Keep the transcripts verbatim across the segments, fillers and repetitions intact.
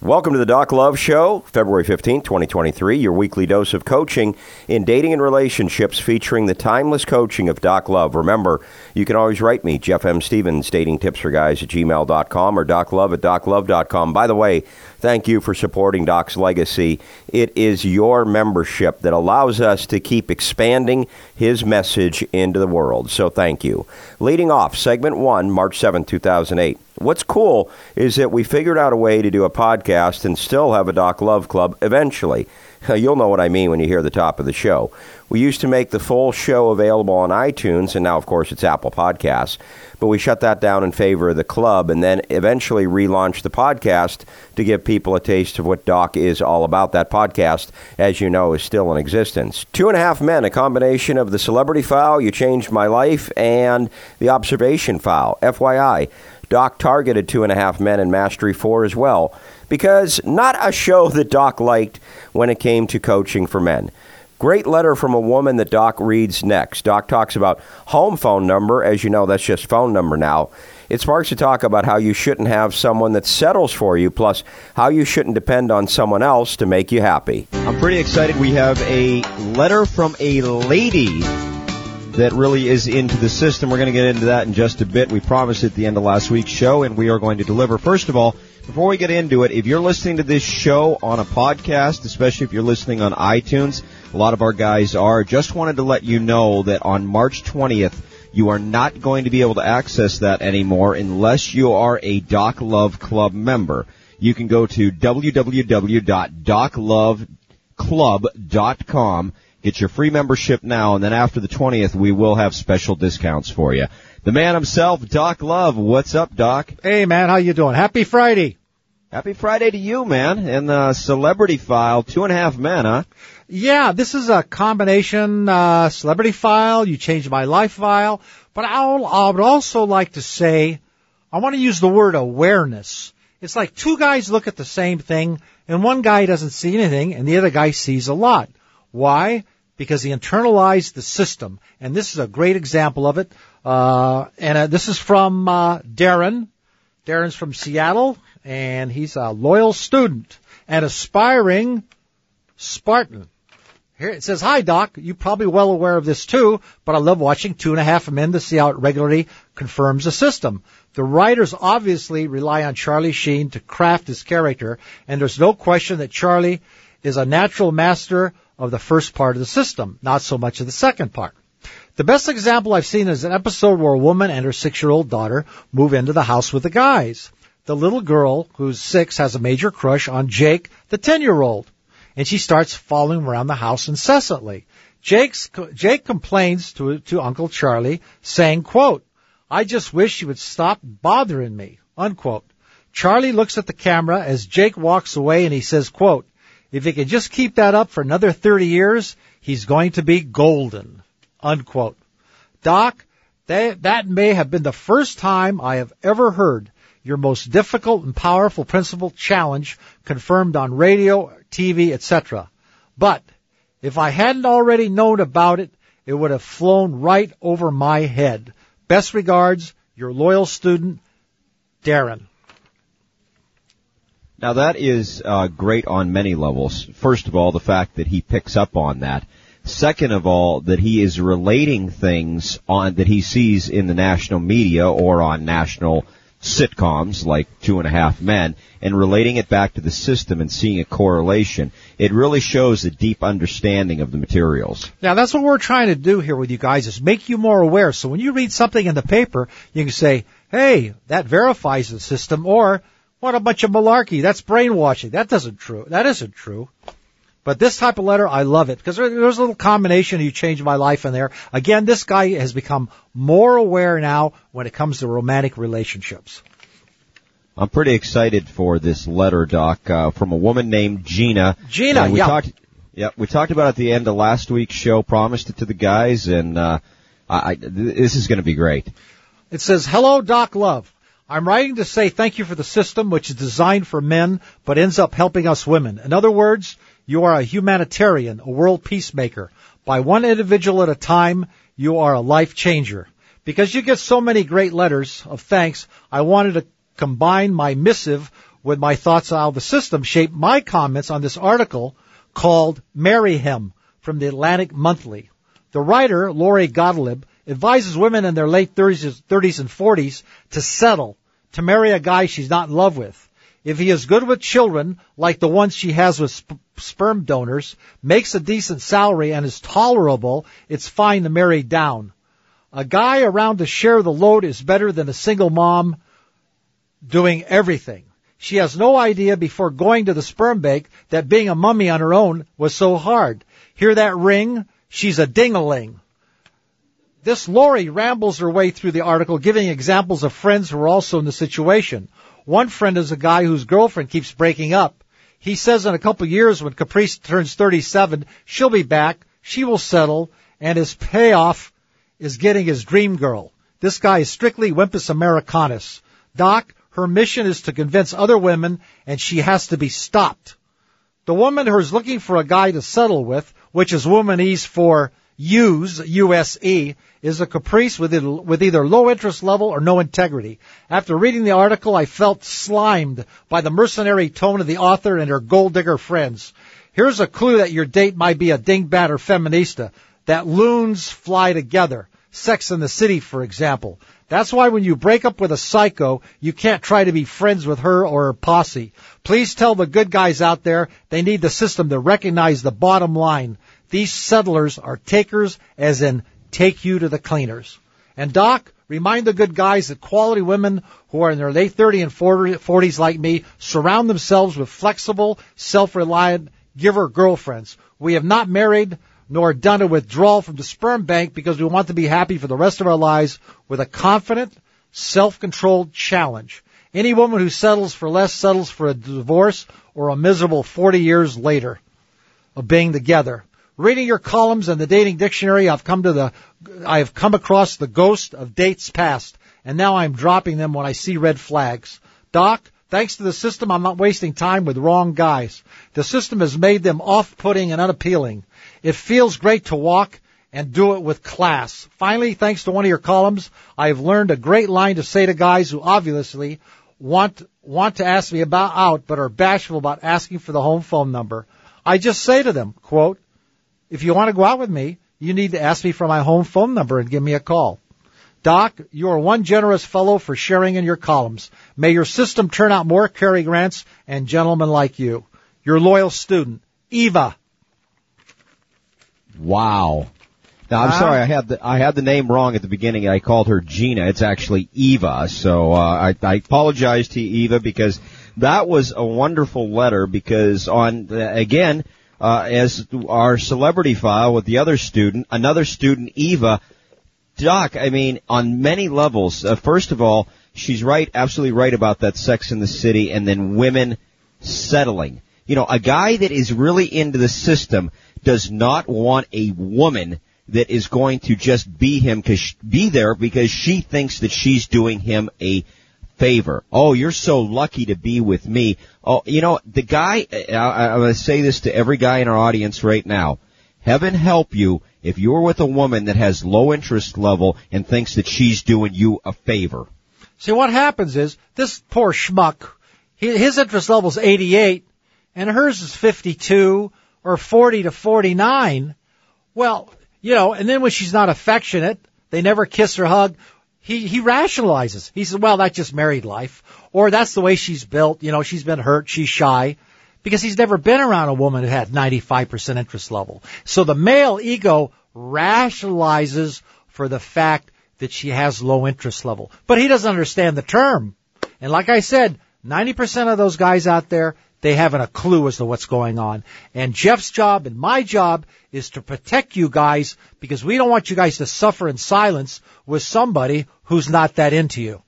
Welcome to the Doc Love Show, February fifteenth, twenty twenty-three, your weekly dose of coaching in dating and relationships featuring the timeless coaching of Doc Love. Remember, you can always write me, Jeff M. Stevens, dating tips for guys at gmail dot com or doclove at doclove dot com. By the way, thank you for supporting Doc's legacy. It is your membership that allows us to keep expanding his message into the world, so thank you. Leading off, segment one, March seventh, two thousand eight. What's cool is that we figured out a way to do a podcast and still have a Doc Love Club eventually. You'll know what I mean when you hear the top of the show. We used to make the full show available on iTunes, and now, of course, it's Apple Podcasts. But we shut that down in favor of the club and then eventually relaunched the podcast to give people a taste of what Doc is all about. That podcast, as you know, is still in existence. Two and a Half Men, a combination of the Celebrity File, You Changed My Life, and the Observation File. F Y I, Doc targeted Two and a Half Men and Mastery four as well, because not a show that Doc liked when it came to coaching for men. Great letter from a woman that Doc reads next. Doc talks about home phone number. As you know, that's just phone number now. It sparks a talk about how you shouldn't have someone that settles for you, plus how you shouldn't depend on someone else to make you happy. I'm pretty excited. We have a letter from a lady that really is into the system. We're going to get into that in just a bit. We promised at the end of last week's show, and we are going to deliver. First of all, before we get into it, if you're listening to this show on a podcast, especially if you're listening on iTunes, a lot of our guys are, just wanted to let you know that on March twentieth, you are not going to be able to access that anymore unless you are a Doc Love Club member. You can go to w w w dot doc love club dot com. Get your free membership now, and then after the twentieth, we will have special discounts for you. The man himself, Doc Love. What's up, Doc? Hey, man, how you doing? Happy Friday. Happy Friday to you, man. And the Celebrity File, Two and a Half Men, huh? Yeah, this is a combination uh, Celebrity File, You Changed My Life file. But I'll, I would also like to say, I want to use the word awareness. It's like two guys look at the same thing, and one guy doesn't see anything, and the other guy sees a lot. Why? Because he internalized the system. And this is a great example of it. Uh, and uh, this is from uh, Darren. Darren's from Seattle, and he's a loyal student and aspiring Spartan. Here it says, "Hi, Doc. You're probably well aware of this, too, but I love watching Two and a Half Men to see how it regularly confirms the system. The writers obviously rely on Charlie Sheen to craft his character, and there's no question that Charlie is a natural master of the first part of the system, not so much of the second part. The best example I've seen is an episode where a woman and her six-year-old daughter move into the house with the guys. The little girl, who's six, has a major crush on Jake, the ten-year-old, and she starts following him around the house incessantly. Jake's, Jake complains to, to Uncle Charlie, saying, quote, 'I just wish you would stop bothering me,' unquote. Charlie looks at the camera as Jake walks away, and he says, quote, 'If he can just keep that up for another thirty years, he's going to be golden,' unquote. Doc, that, that may have been the first time I have ever heard your most difficult and powerful principle challenge confirmed on radio, T V, et cetera. But if I hadn't already known about it, it would have flown right over my head. Best regards, your loyal student, Darren." Now, that is uh, great on many levels. First of all, the fact that he picks up on that. Second of all, that he is relating things on that he sees in the national media or on national sitcoms like Two and a Half Men and relating it back to the system and seeing a correlation. It really shows a deep understanding of the materials. Now, that's what we're trying to do here with you guys, is make you more aware. So when you read something in the paper, you can say, hey, that verifies the system, or what a bunch of malarkey. That's brainwashing. That doesn't true. That isn't true. But this type of letter, I love it, because there, there's a little combination. You changed my life in there. Again, this guy has become more aware now when it comes to romantic relationships. I'm pretty excited for this letter, Doc, uh, from a woman named Gina. Gina, we yeah. Talked, yeah, we talked about it at the end of last week's show, promised it to the guys, and uh, I, I, this is going to be great. It says, "Hello, Doc Love. I'm writing to say thank you for the system, which is designed for men, but ends up helping us women. In other words, you are a humanitarian, a world peacemaker. By one individual at a time, you are a life changer. Because you get so many great letters of thanks, I wanted to combine my missive with my thoughts on how the system shaped my comments on this article called Marry Him from the Atlantic Monthly. The writer, Lori Gottlieb, advises women in their late thirties and forties to settle, to marry a guy she's not in love with. If he is good with children, like the ones she has with sp- sperm donors, makes a decent salary and is tolerable, it's fine to marry down. A guy around to share the load is better than a single mom doing everything. She has no idea before going to the sperm bank that being a mummy on her own was so hard. Hear that ring? She's a ding-a-ling. This Lori rambles her way through the article, giving examples of friends who are also in the situation. One friend is a guy whose girlfriend keeps breaking up. He says in a couple of years, when Caprice turns thirty-seven, she'll be back, she will settle, and his payoff is getting his dream girl. This guy is strictly Wimpus Americanus. Doc, her mission is to convince other women, and she has to be stopped. The woman who is looking for a guy to settle with, which is womanese for use, U S E, is a Caprice with either, with either low interest level or no integrity. After reading the article, I felt slimed by the mercenary tone of the author and her gold digger friends. Here's a clue that your date might be a dingbat or feminista, that loons fly together. Sex in the City, for example. That's why when you break up with a psycho, you can't try to be friends with her or her posse. Please tell the good guys out there they need the system to recognize the bottom line. These settlers are takers, as in take you to the cleaners. And Doc, remind the good guys that quality women who are in their late thirties and forties like me surround themselves with flexible, self-reliant giver girlfriends. We have not married nor done a withdrawal from the sperm bank because we want to be happy for the rest of our lives with a confident, self-controlled challenge. Any woman who settles for less settles for a divorce or a miserable forty years later of being together. Reading your columns in the dating dictionary, I've come to the, I have come across the ghost of dates past, and now I'm dropping them when I see red flags. Doc, thanks to the system, I'm not wasting time with wrong guys. The system has made them off-putting and unappealing. It feels great to walk and do it with class. Finally, thanks to one of your columns, I have learned a great line to say to guys who obviously want want to ask me about out but are bashful about asking for the home phone number. I just say to them, quote, if you want to go out with me, you need to ask me for my home phone number and give me a call. Doc, you are one generous fellow for sharing in your columns. May your system turn out more Cary Grants and gentlemen like you. Your loyal student, Eva. Wow. Now, I'm Huh? sorry, I had the I had the name wrong at the beginning. I called her Gina. It's actually Eva. So uh, I, I apologize to Eva because that was a wonderful letter. Because on uh, again, uh, as our celebrity file with the other student, another student, Eva. Doc, I mean, on many levels. Uh, first of all, she's right, absolutely right about that Sex in the City, and then women settling. You know, a guy that is really into the system does not want a woman that is going to just be him, cause, be there because she thinks that she's doing him a favor. Oh, you're so lucky to be with me. Oh, you know, the guy, I, I'm going to say this to every guy in our audience right now. Heaven help you if you're with a woman that has low interest level and thinks that she's doing you a favor. See, what happens is, this poor schmuck, he, his interest level is eighty-eight, and hers is fifty-two or forty to forty-nine. Well, you know, and then when she's not affectionate, they never kiss or hug, he, he rationalizes. He says, well, that's just married life. Or that's the way she's built. You know, she's been hurt, she's shy. Because he's never been around a woman who had ninety-five percent interest level. So the male ego rationalizes for the fact that she has low interest level. But he doesn't understand the term. And like I said, ninety percent of those guys out there, they haven't a clue as to what's going on. And Jeff's job and my job is to protect you guys because we don't want you guys to suffer in silence with somebody who's not that into you.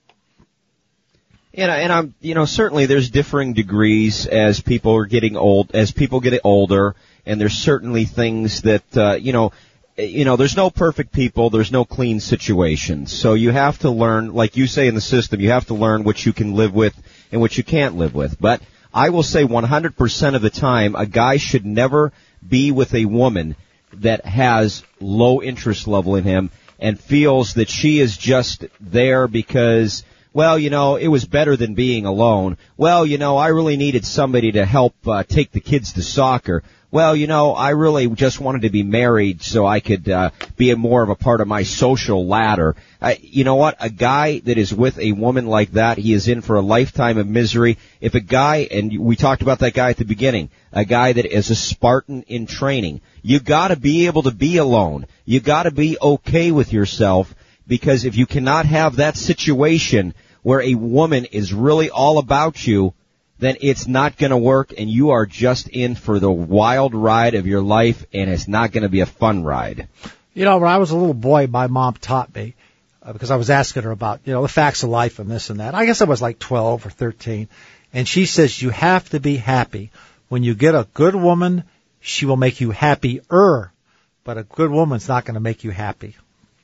And, and I'm, you know, certainly there's differing degrees as people are getting old, as people get older, and there's certainly things that, uh, you know, you know, there's no perfect people, there's no clean situations. So you have to learn, like you say in the system, you have to learn what you can live with and what you can't live with. But I will say one hundred percent of the time, a guy should never be with a woman that has low interest level in him and feels that she is just there because, Well, you know, it was better than being alone. Well, you know, I really needed somebody to help uh, take the kids to soccer. Well, you know, I really just wanted to be married so I could uh, be a more of a part of my social ladder. Uh, you know what? A guy that is with a woman like that, he is in for a lifetime of misery. If a guy, and we talked about that guy at the beginning, a guy that is a Spartan in training, you got to be able to be alone. You got to be okay with yourself, because if you cannot have that situation where a woman is really all about you, then it's not going to work, and you are just in for the wild ride of your life, and it's not going to be a fun ride. You know, when I was a little boy, my mom taught me, uh, because I was asking her about, you know, the facts of life and this and that. I guess I was like twelve or thirteen. And she says, you have to be happy. When you get a good woman, she will make you happier. But a good woman's not going to make you happy.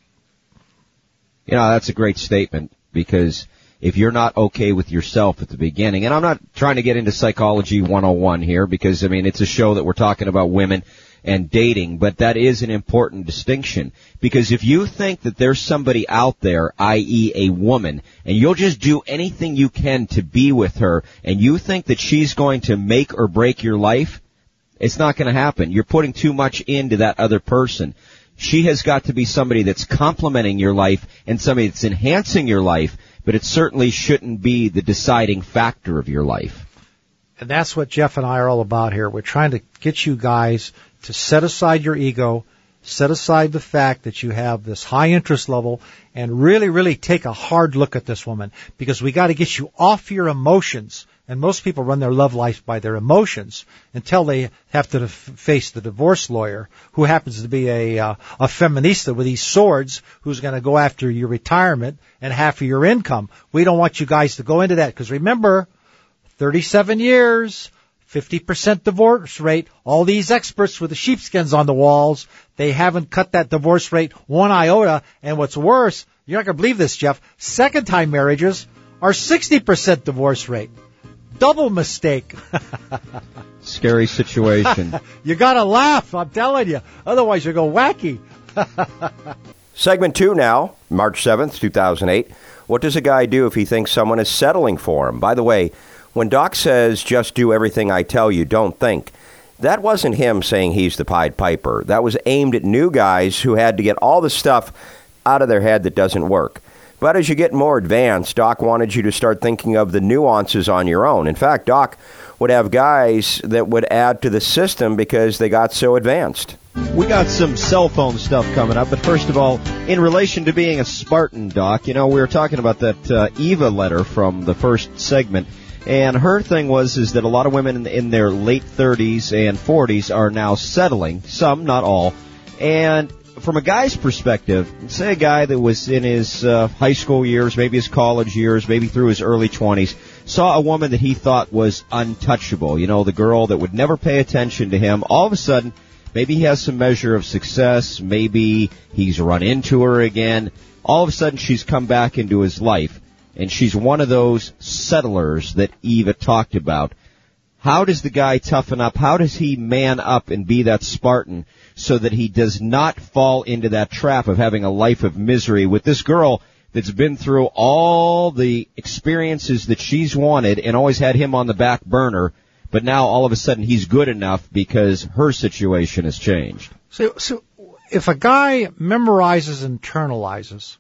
You know, that's a great statement, because if you're not okay with yourself at the beginning, and I'm not trying to get into Psychology one oh one here, because, I mean, it's a show that we're talking about women and dating, but that is an important distinction. Because if you think that there's somebody out there, that is a woman, and you'll just do anything you can to be with her, and you think that she's going to make or break your life, it's not going to happen. You're putting too much into that other person. She has got to be somebody that's complementing your life and somebody that's enhancing your life, but it certainly shouldn't be the deciding factor of your life. And that's what Jeff and I are all about here. We're trying to get you guys to set aside your ego, set aside the fact that you have this high interest level, and really, really take a hard look at this woman, because we got to get you off your emotions. And most people run their love life by their emotions until they have to f- face the divorce lawyer, who happens to be a uh, a feminista with these swords, who's going to go after your retirement and half of your income. We don't want you guys to go into that, because remember, thirty-seven years, fifty percent divorce rate. All these experts with the sheepskins on the walls, they haven't cut that divorce rate one iota. And what's worse, you're not going to believe this, Jeff, second-time marriages are sixty percent divorce rate. Double mistake. Scary situation. You got to laugh, I'm telling you. Otherwise, you go wacky. Segment two now, March seventh, two thousand eight. What does a guy do if he thinks someone is settling for him? By the way, when Doc says, just do everything I tell you, don't think, that wasn't him saying he's the Pied Piper. That was aimed at new guys who had to get all the stuff out of their head that doesn't work. But as you get more advanced, Doc wanted you to start thinking of the nuances on your own. In fact, Doc would have guys that would add to the system because they got so advanced. We got some cell phone stuff coming up, but first of all, in relation to being a Spartan, Doc, you know, we were talking about that uh, Eva letter from the first segment, and her thing was is that a lot of women in, in their late thirties and forties are now settling, some, not all, and from a guy's perspective, say a guy that was in his uh, high school years, maybe his college years, maybe through his early twenties, saw a woman that he thought was untouchable, you know, the girl that would never pay attention to him. All of a sudden, maybe he has some measure of success, maybe he's run into her again. All of a sudden, she's come back into his life, and she's one of those settlers that Eva talked about. How does the guy toughen up? How does he man up and be that Spartan so that he does not fall into that trap of having a life of misery with this girl that's been through all the experiences that she's wanted and always had him on the back burner, but now all of a sudden he's good enough because her situation has changed? So, so if a guy memorizes, internalizes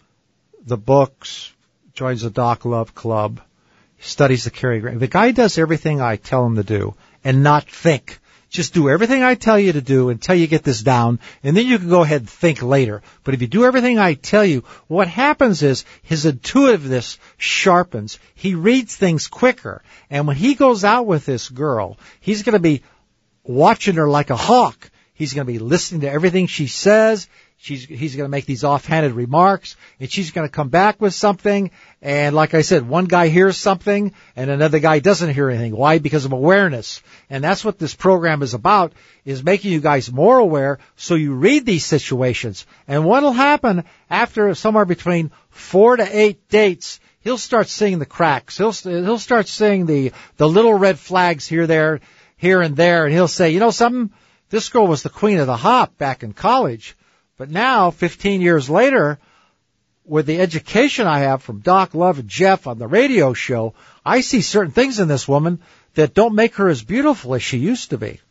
the books, joins the Doc Love Club, studies the Cary Grant, if a guy does everything I tell him to do and not think, just do everything I tell you to do until you get this down, and then you can go ahead and think later. But if you do everything I tell you, what happens is his intuitiveness sharpens. He reads things quicker. And when he goes out with this girl, he's going to be watching her like a hawk. He's going to be listening to everything she says. She's, he's going to make these offhanded remarks, and she's going to come back with something. And like I said, one guy hears something, and another guy doesn't hear anything. Why? Because of awareness. And that's what this program is about, is making you guys more aware so you read these situations. And what will happen after somewhere between four to eight dates, he'll start seeing the cracks. He'll, he'll start seeing the, the little red flags here, there, here and there, and he'll say, you know something? This girl was the queen of the hop back in college. But now, fifteen years later, with the education I have from Doc Love and Jeff on the radio show, I see certain things in this woman that don't make her as beautiful as she used to be.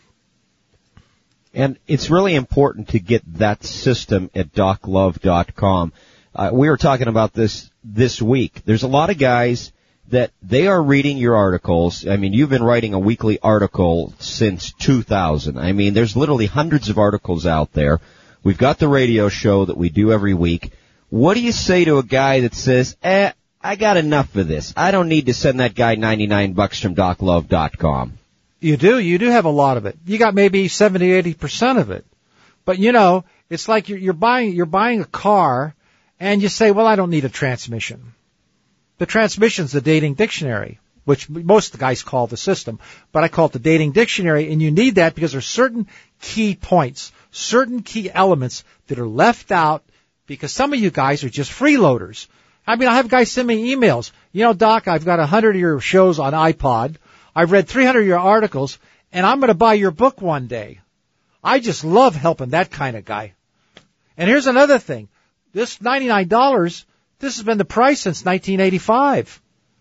And it's really important to get that system at doc love dot com. Uh, we were talking about this this week. There's a lot of guys that they are reading your articles. I mean, you've been writing a weekly article since two thousand. I mean, there's literally hundreds of articles out there. We've got the radio show that we do every week. What do you say to a guy that says, eh, I got enough of this. I don't need to send that guy ninety-nine bucks from doc love dot com. You do. You do have a lot of it. You got maybe seventy, eighty percent of it. But, you know, it's like you're, you're buying you're buying a car, and you say, well, I don't need a transmission. The transmission's the dating dictionary, which most of the guys call the system. But I call it the dating dictionary, and you need that because there's certain key points, certain key elements that are left out because some of you guys are just freeloaders. I mean, I have guys send me emails. You know, Doc, I've got one hundred of your shows on iPod. I've read three hundred of your articles, and I'm going to buy your book one day. I just love helping that kind of guy. And here's another thing. This ninety-nine dollars, this has been the price since nineteen eighty-five.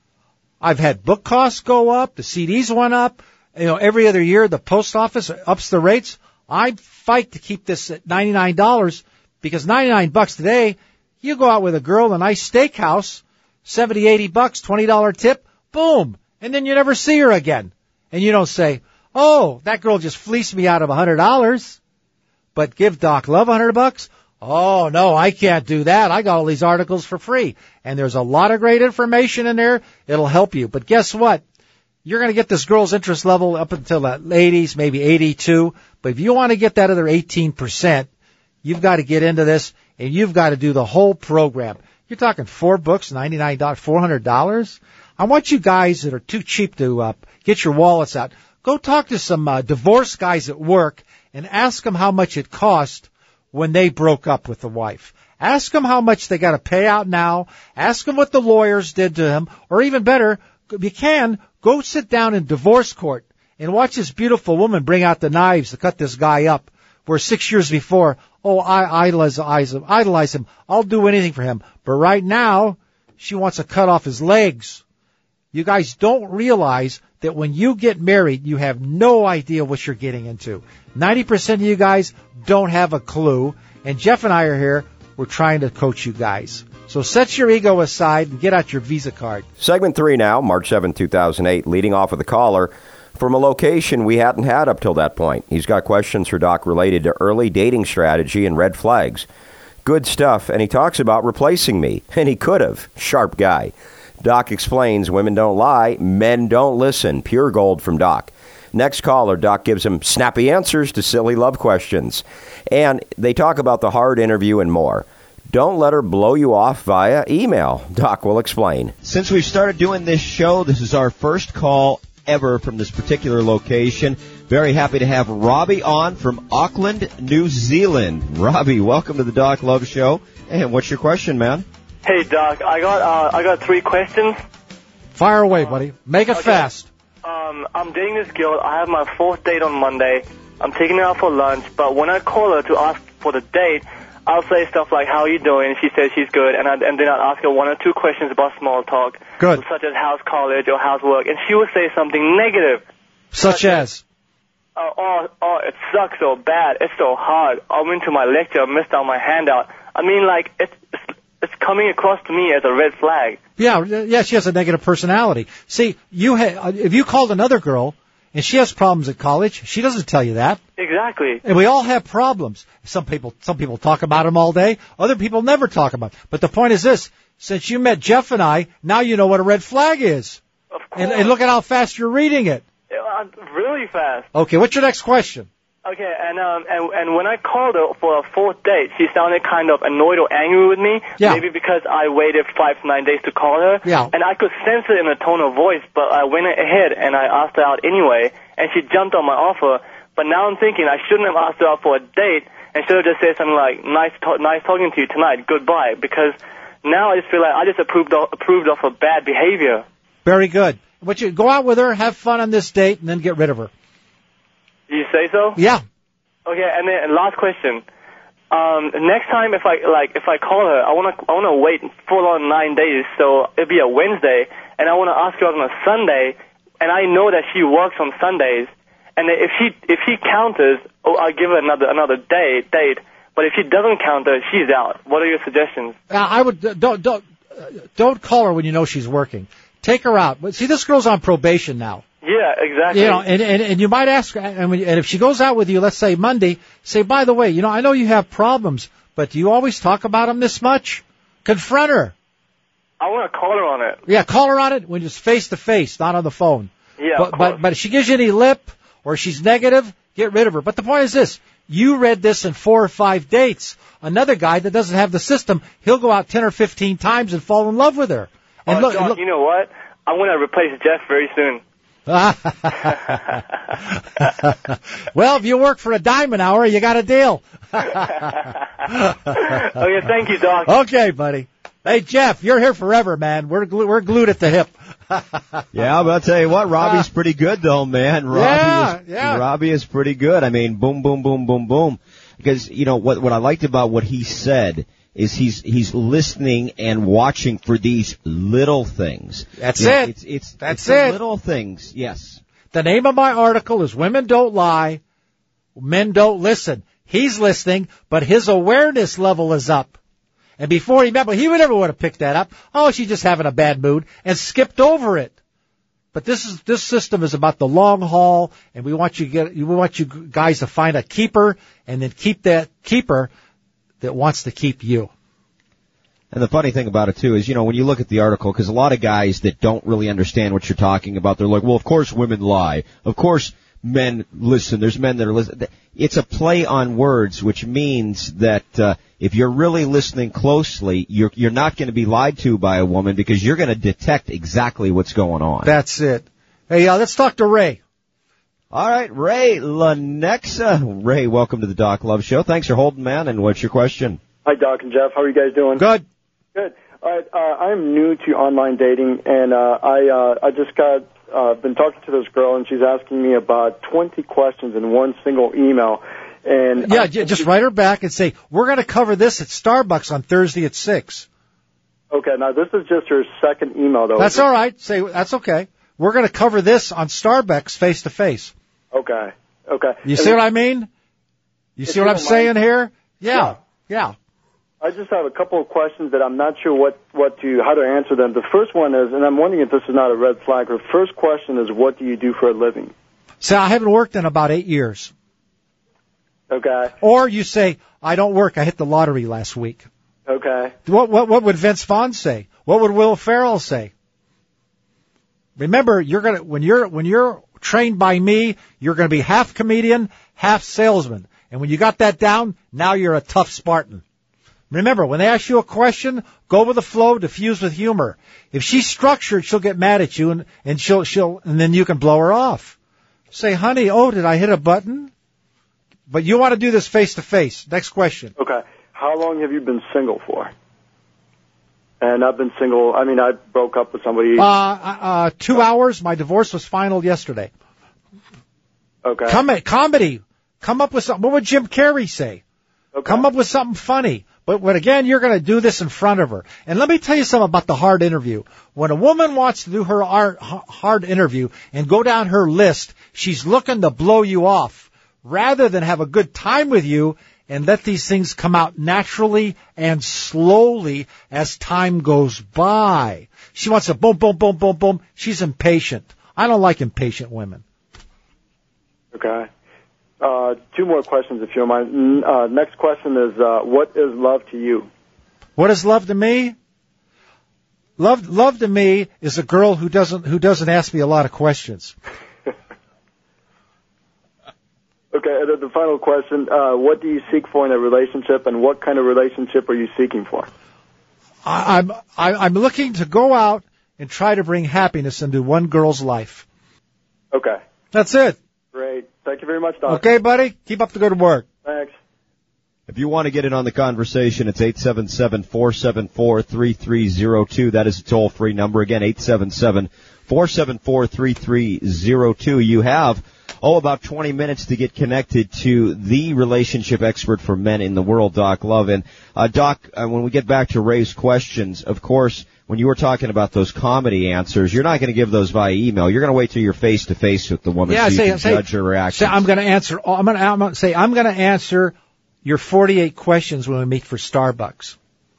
I've had book costs go up. The C Ds went up. You know, every other year the post office ups the rates. I fight to keep this at ninety-nine dollars because ninety-nine bucks today, you go out with a girl in a nice steakhouse, seventy, eighty bucks, twenty dollars tip, boom. And then you never see her again. And you don't say, oh, that girl just fleeced me out of one hundred dollars. But give Doc Love one hundred bucks? Oh, no, I can't do that. I got all these articles for free. And there's a lot of great information in there. It'll help you. But guess what? You're going to get this girl's interest level up until the eighties, maybe eighty-two. But if you want to get that other eighteen percent, you've got to get into this, and you've got to do the whole program. You're talking four books, ninety-nine dollars, four hundred dollars. I want you guys that are too cheap to uh, get your wallets out, go talk to some uh, divorce guys at work and ask them how much it cost when they broke up with the wife. Ask them how much they got to pay out now. Ask them what the lawyers did to him. Or even better, if you can, go sit down in divorce court and watch this beautiful woman bring out the knives to cut this guy up. Where six years before, oh, I idolize him, idolize him. I'll do anything for him. But right now, she wants to cut off his legs. You guys don't realize that when you get married, you have no idea what you're getting into. ninety percent of you guys don't have a clue. And Jeff and I are here. We're trying to coach you guys. So set your ego aside and get out your Visa card. Segment three now, March seventh, two thousand eight, leading off with a caller from a location we hadn't had up till that point. He's got questions for Doc related to early dating strategy and red flags. Good stuff, and he talks about replacing me, and he could have. Sharp guy. Doc explains women don't lie, men don't listen. Pure gold from Doc. Next caller, Doc gives him snappy answers to silly love questions. And they talk about the hard interview and more. Don't let her blow you off via email. Doc will explain. Since we've started doing this show, this is our first call ever from this particular location. Very happy to have Robbie on from Auckland, New Zealand. Robbie, welcome to the Doc Love Show. And what's your question, man? Hey, Doc, I got uh, I got three questions. Fire away, buddy. Make it okay. fast. Um, I'm dating this girl. I have my fourth date on Monday. I'm taking her out for lunch, but when I call her to ask for the date, I'll say stuff like, how are you doing? And she says she's good, and, I, and then I'll ask her one or two questions about small talk. Good. Such as how's college or how's work, and she will say something negative. Such, such as? Uh, oh, oh, it sucks so bad. It's so hard. I went to my lecture, I missed out my handout. I mean, like, it's, it's, it's coming across to me as a red flag. Yeah, yeah, she has a negative personality. See, you ha- if you called another girl and she has problems at college, she doesn't tell you that. Exactly. And we all have problems. Some people, some people talk about them all day. Other people never talk about them. But the point is this: since you met Jeff and I, now you know what a red flag is. Of course. And, and look at how fast you're reading it. Yeah, really fast. Okay, what's your next question? Okay, and um, and and when I called her for a fourth date, she sounded kind of annoyed or angry with me. Yeah. Maybe because I waited five to nine days to call her. Yeah. And I could sense it in her tone of voice, but I went ahead and I asked her out anyway, and she jumped on my offer. But now I'm thinking I shouldn't have asked her out for a date, and should have just said something like, "Nice, to- nice talking to you tonight. Goodbye." Because now I just feel like I just approved of, approved of her bad behavior. Very good. But you go out with her, have fun on this date, and then get rid of her. You say so? Yeah. Okay, and then and last question. Um, next time, if I like, if I call her, I wanna, I wanna wait full on nine days, so it'll be a Wednesday, and I wanna ask her out on a Sunday, and I know that she works on Sundays, and if she, if she counters, oh, I'll give her another, another day, date, but if she doesn't counter, she's out. What are your suggestions? Uh, I would, uh, don't, don't, uh, don't call her when you know she's working. Take her out. But see, this girl's on probation now. Yeah, exactly. You know, and, and, and you might ask her, and, when, and if she goes out with you, let's say Monday, say, by the way, you know, I know you have problems, but do you always talk about them this much? Confront her. I want to call her on it. Yeah, call her on it when it's face to face, not on the phone. Yeah, but, of but, but if she gives you any lip or she's negative, get rid of her. But the point is this. You read this in four or five dates. Another guy that doesn't have the system, he'll go out ten or fifteen times and fall in love with her. And oh, look, Doc, look, you know what? I'm going to replace Jeff very soon. Well, if you work for a dime an hour, you got a deal. Okay, thank you, Doc. Okay, buddy. Hey, Jeff, you're here forever, man. We're glu- we're glued at the hip. Yeah, but I'll tell you what, Robbie's pretty good though, man. Robbie Yeah, is, yeah. Robbie is pretty good. I mean, boom, boom, boom, boom, boom. Because, you know, what, what I liked about what he said is he's, he's listening and watching for these little things. That's You know, it. It's, it's, That's it's the it. little things, yes. The name of my article is Women Don't Lie, Men Don't Listen. He's listening, but his awareness level is up. And before he met, he would never would have picked that up. Oh, she's just having a bad mood and skipped over it. But this is, this system is about the long haul, and we want you to get, we want you guys to find a keeper and then keep that keeper that wants to keep you. And the funny thing about it too is, you know, when you look at the article, because a lot of guys that don't really understand what you're talking about, they're like, well, of course women lie. Of course men listen. There's men that are listening. It's a play on words, which means that, uh, if you're really listening closely, you're, you're not going to be lied to by a woman because you're going to detect exactly what's going on. That's it. Hey, uh, let's talk to Ray. All right, Ray Lenexa. Ray, welcome to the Doc Love Show. Thanks for holding, man. And what's your question? Hi, Doc and Jeff. How are you guys doing? Good. Good. All right. Uh, I'm new to online dating, and uh, I uh, I just got uh, been talking to this girl, and she's asking me about twenty questions in one single email. And Yeah, I, j- just write her back and say, we're going to cover this at Starbucks on Thursday at six. Okay. Now this is just her second email, though. That's all right. Say, that's okay. We're going to cover this on Starbucks face to face. Okay. Okay. You see what I mean? You see what I'm saying here? Yeah. Yeah. I just have a couple of questions that I'm not sure what, what to, how to answer them. The first one is, and I'm wondering if this is not a red flag, her first question is, what do you do for a living? So I haven't worked in about eight years. Okay. Or you say, I don't work. I hit the lottery last week. Okay. What, what, what would Vince Vaughn say? What would Will Ferrell say? Remember, you're gonna, when you're, when you're trained by me, you're gonna be half comedian, half salesman. And when you got that down, now you're a tough Spartan. Remember, when they ask you a question, go with the flow, diffuse with humor. If she's structured, she'll get mad at you and, and she'll, she'll, and then you can blow her off. Say, honey, oh, did I hit a button? But you want to do this face to face. Next question. Okay. How long have you been single for? And I've been single, I mean, I broke up with somebody. Uh, uh, two hours. My divorce was final yesterday. Okay. Com- comedy. Come up with something. What would Jim Carrey say? Okay. Come up with something funny. But when again, you're going to do this in front of her. And let me tell you something about the hard interview. When a woman wants to do her hard interview and go down her list, she's looking to blow you off rather than have a good time with you and let these things come out naturally and slowly as time goes by. She wants a boom, boom, boom, boom, boom. She's impatient. I don't like impatient women. Okay. Uh, two more questions, if you don't mind. Uh, next question is, uh, what is love to you? What is love to me? Love, love to me is a girl who doesn't, who doesn't ask me a lot of questions. Okay, and then the final question, uh, what do you seek for in a relationship, and what kind of relationship are you seeking for? I, I'm, I, I'm looking to go out and try to bring happiness into one girl's life. Okay. That's it. Great. Thank you very much, Doc. Okay, buddy? Keep up the good work. Thanks. If you want to get in on the conversation, it's eight seven seven, four seven four, three three zero two. That is a toll-free number. Again, eight seven seven, four seven four, three three zero two. You have oh, about twenty minutes to get connected to the relationship expert for men in the world, Doc Love. And, uh, Doc, uh, when we get back to Ray's questions, of course, when you were talking about those comedy answers, you're not going to give those via email. You're going to wait till you're face to face with the woman yeah, so you say, can say, judge her reaction. Say, I'm going to answer, I'm going to, I'm going to say, I'm going to answer your forty-eight questions when we meet for Starbucks.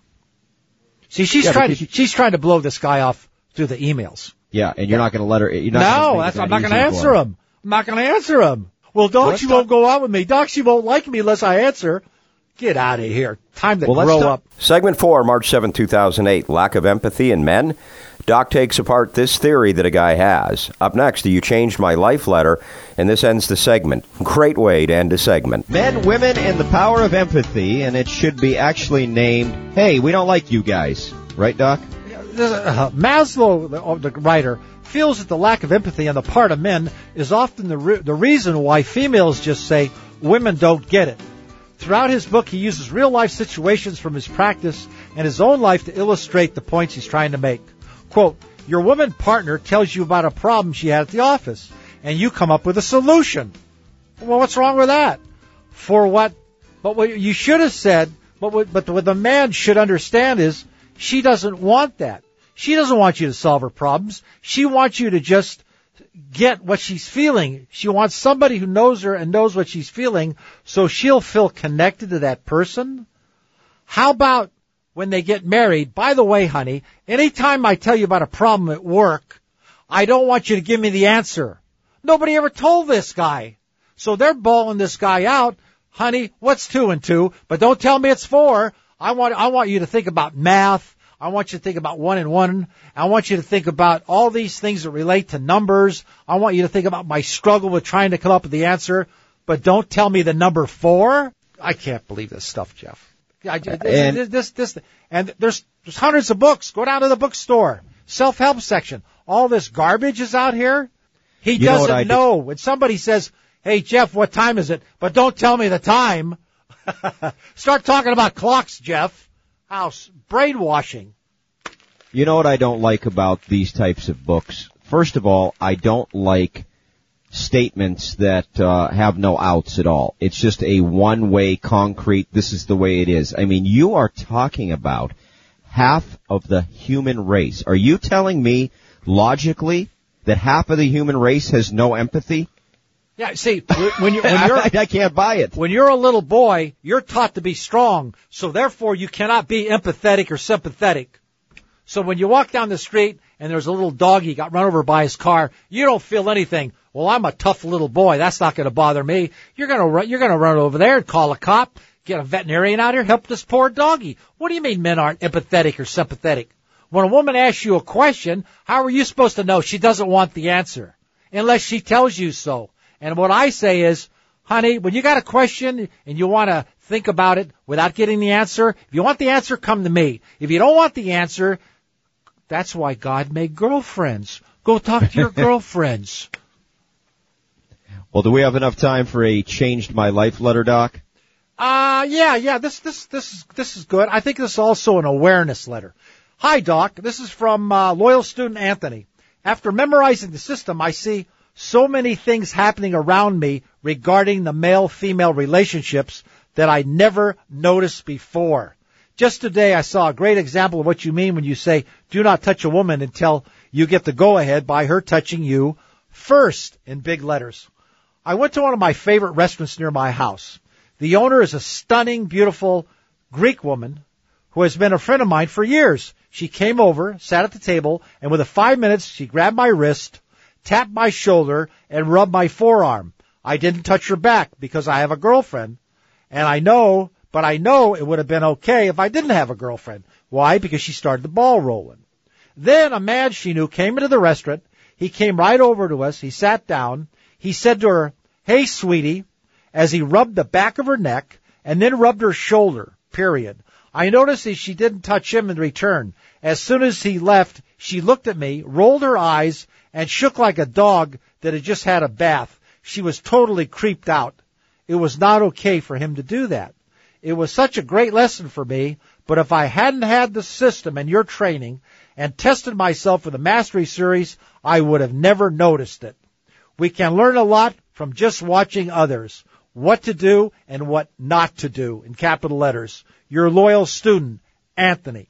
See, she's Yeah, trying to, because you- she's trying to blow this guy off through the emails. Yeah, and you're not going to let her, you're not No, gonna make that's, it I'm that not going to easy answer for her. him. I'm not going to answer him. Well, Doc, Let's she talk- won't go out with me. Doc, she won't like me unless I answer. Get out of here. Time to Well, let's grow talk- up. Segment four, March seventh, two thousand eight, lack of empathy in men. Doc takes apart this theory that a guy has. Up next, the You Changed My Life letter, and this ends the segment. Great way to end a segment. Men, women, and the power of empathy, and it should be actually named, hey, we don't like you guys. Right, Doc? Uh, Maslow, the, the writer, feels that the lack of empathy on the part of men is often the, re- the reason why females just say, women don't get it. Throughout his book, he uses real-life situations from his practice and his own life to illustrate the points he's trying to make. Quote, your woman partner tells you about a problem she had at the office, and you come up with a solution. Well, what's wrong with that? For what? But what you should have said, but what, but what the man should understand is, she doesn't want that. She doesn't want you to solve her problems. She wants you to just get what she's feeling. She wants somebody who knows her and knows what she's feeling, so she'll feel connected to that person. How about when they get married? By the way, honey, anytime I tell you about a problem at work, I don't want you to give me the answer. Nobody ever told this guy. So they're bawling this guy out. Honey, what's two and two? But don't tell me it's four. I want, I want you to think about math. I want you to think about one and one. I want you to think about all these things that relate to numbers. I want you to think about my struggle with trying to come up with the answer. But don't tell me the number four. I can't believe this stuff, Jeff. I, And- this, this, this, and there's, there's hundreds of books. Go down to the bookstore. Self-help section. All this garbage is out here. He You know what I doesn't do- know. When somebody says, hey, Jeff, what time is it? But don't tell me the time. Start talking about clocks, Jeff. House brainwashing. You know what I don't like about these types of books? First of all, I don't like statements that uh, have no outs at all. It's just a one-way, concrete, this is the way it is. I mean, you are talking about half of the human race. Are you telling me, logically, that half of the human race has no empathy? Yeah, see, when you when you're I, I can't buy it. when you're a little boy, you're taught to be strong, so therefore you cannot be empathetic or sympathetic. So when you walk down the street and there's a little doggy got run over by his car, you don't feel anything. Well, I'm a tough little boy. That's not going to bother me. You're going to run, you're going to run over there and call a cop, get a veterinarian out here, help this poor doggy. What do you mean men aren't empathetic or sympathetic? When a woman asks you a question, how are you supposed to know she doesn't want the answer unless she tells you so? And what I say is, honey, when you got a question and you want to think about it without getting the answer, if you want the answer, come to me. If you don't want the answer, that's why God made girlfriends. Go talk to your girlfriends. Well, do we have enough time for a Changed My Life letter, Doc? Uh, yeah, yeah, this, this, this is, this is good. I think this is also an awareness letter. Hi, Doc. This is from, uh, loyal student Anthony. After memorizing the system, I see so many things happening around me regarding the male-female relationships that I never noticed before. Just today, I saw a great example of what you mean when you say, do not touch a woman until you get the go-ahead by her touching you first, in big letters. I went to one of my favorite restaurants near my house. The owner is a stunning, beautiful Greek woman who has been a friend of mine for years. She came over, sat at the table, and within five minutes, she grabbed my wrist, tapped my shoulder, and rubbed my forearm. I didn't touch her back because I have a girlfriend, and I know, but I know it would have been okay if I didn't have a girlfriend. Why? Because she started the ball rolling. Then a man she knew came into the restaurant. He came right over to us. He sat down. He said to her, hey, sweetie, as he rubbed the back of her neck and then rubbed her shoulder, period. I noticed that she didn't touch him in return. As soon as he left, she looked at me, rolled her eyes, and shook like a dog that had just had a bath. She was totally creeped out. It was not okay for him to do that. It was such a great lesson for me, but if I hadn't had the system and your training and tested myself for the Mastery Series, I would have never noticed it. We can learn a lot from just watching others. What to do and what not to do in capital letters. Your loyal student, Anthony.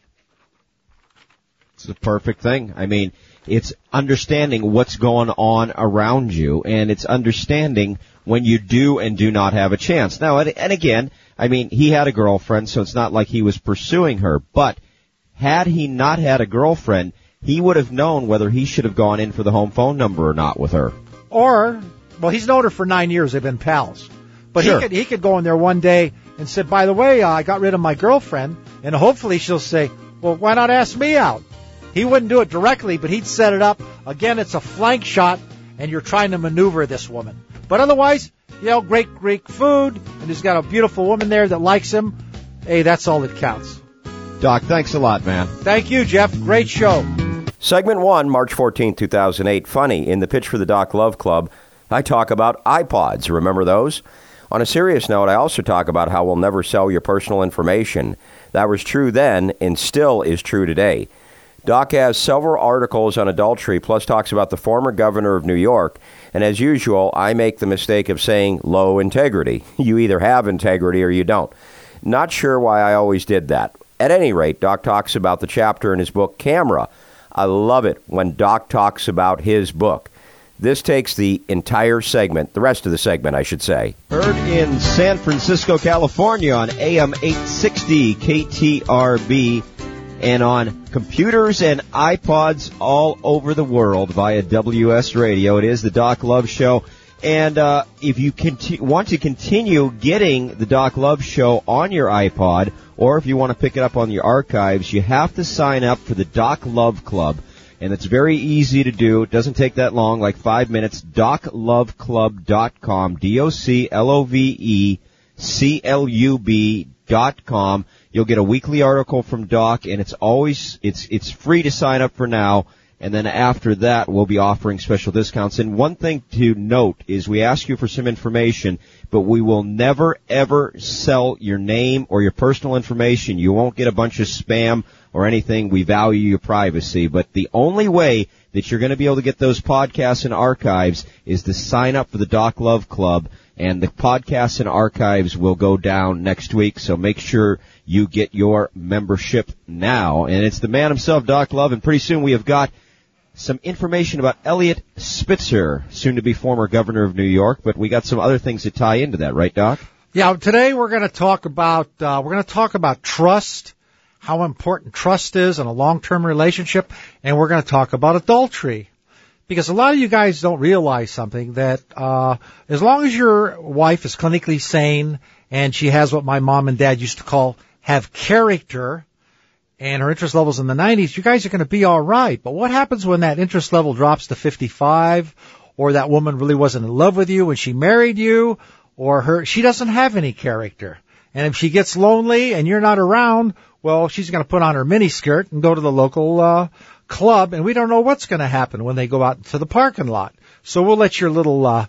It's the perfect thing. I mean, it's understanding what's going on around you, and it's understanding when you do and do not have a chance. Now, and, and again, I mean, he had a girlfriend, so it's not like he was pursuing her, but had he not had a girlfriend, he would have known whether he should have gone in for the home phone number or not with her. Or, well, he's known her for nine years. They've been pals. But Sure. he could he could go in there one day and say, by the way, uh, I got rid of my girlfriend, and hopefully she'll say, well, why not ask me out? He wouldn't do it directly, but he'd set it up. Again, it's a flank shot, and you're trying to maneuver this woman. But otherwise, you know, great Greek food, and he's got a beautiful woman there that likes him. Hey, that's all that counts. Doc, thanks a lot, man. Thank you, Jeff. Great show. Segment one, March fourteenth, two thousand eight. Funny, in the pitch for the Doc Love Club, I talk about iPods. Remember those? On a serious note, I also talk about how we'll never sell your personal information. That was true then and still is true today. Doc has several articles on adultery, plus talks about the former governor of New York. And as usual, I make the mistake of saying low integrity. You either have integrity or you don't. Not sure why I always did that. At any rate, Doc talks about the chapter in his book, Camera. I love it when Doc talks about his book. This takes the entire segment, the rest of the segment, I should say. Heard in San Francisco, California on A M eight sixty K T R B and on computers and iPods all over the world via W S Radio. It is the Doc Love Show. And uh, if you conti- want to continue getting the Doc Love Show on your iPod, or if you want to pick it up on your archives, you have to sign up for the Doc Love Club. And it's very easy to do. It doesn't take that long, like five minutes. doc love club dot com, D O C L O V E C L U B dot com. You'll get a weekly article from Doc, and it's always, it's, it's free to sign up for now. And then after that, we'll be offering special discounts. And one thing to note is we ask you for some information, but we will never, ever sell your name or your personal information. You won't get a bunch of spam or anything. We value your privacy. But the only way that you're going to be able to get those podcasts and archives is to sign up for the Doc Love Club. And the podcasts and archives will go down next week, so make sure you get your membership now. And it's the man himself, Doc Love, and pretty soon we have got some information about Eliot Spitzer, soon-to-be former governor of New York, but we got some other things that tie into that, right, Doc? Yeah, today we're going to talk about uh, we're going to talk about trust, how important trust is in a long-term relationship, and we're going to talk about adultery. Because a lot of you guys don't realize something, that uh as long as your wife is clinically sane and she has what my mom and dad used to call have character, and her interest level's in the nineties, you guys are going to be all right. But what happens when that interest level drops to fifty-five, or that woman really wasn't in love with you when she married you, or her she doesn't have any character? And if she gets lonely and you're not around, well, she's going to put on her miniskirt and go to the local uh club, and we don't know what's going to happen when they go out to the parking lot. So we'll let your little uh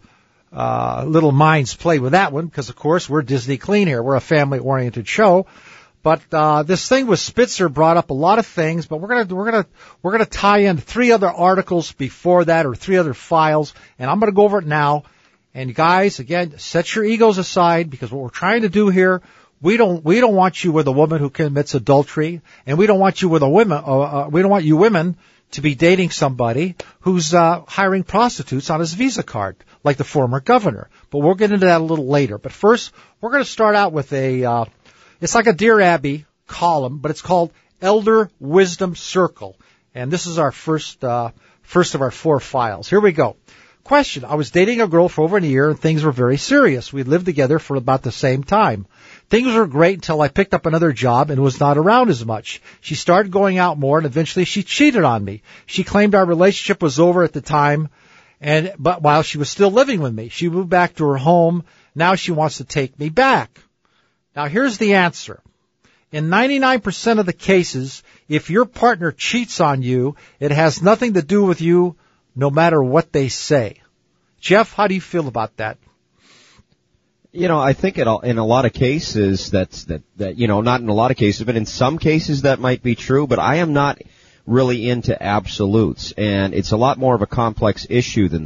uh little minds play with that one, because of course we're Disney Clean here. We're a family-oriented show. But uh this thing with Spitzer brought up a lot of things, but we're going to we're going to we're going to tie in three other articles before that, or three other files, and I'm going to go over it now. And guys, again, set your egos aside, because what we're trying to do here, We don't, we don't want you with a woman who commits adultery, and we don't want you with a woman, uh, uh, we don't want you women to be dating somebody who's, uh, hiring prostitutes on his Visa card, like the former governor. But we'll get into that a little later. But first, we're going to start out with a, uh, it's like a Dear Abby column, but it's called Elder Wisdom Circle. And this is our first, uh, first of our four files. Here we go. Question. I was dating a girl for over a year, and things were very serious. We lived together for about the same time. Things were great until I picked up another job and was not around as much. She started going out more, and eventually she cheated on me. She claimed our relationship was over at the time, and but while she was still living with me, she moved back to her home. Now she wants to take me back. Now here's the answer. In ninety-nine percent of the cases, if your partner cheats on you, it has nothing to do with you, no matter what they say. Jeff, how do you feel about that? You know, I think it, in a lot of cases, that's, that, that, you know, not in a lot of cases, but in some cases that might be true, but I am not really into absolutes, and it's a lot more of a complex issue than that.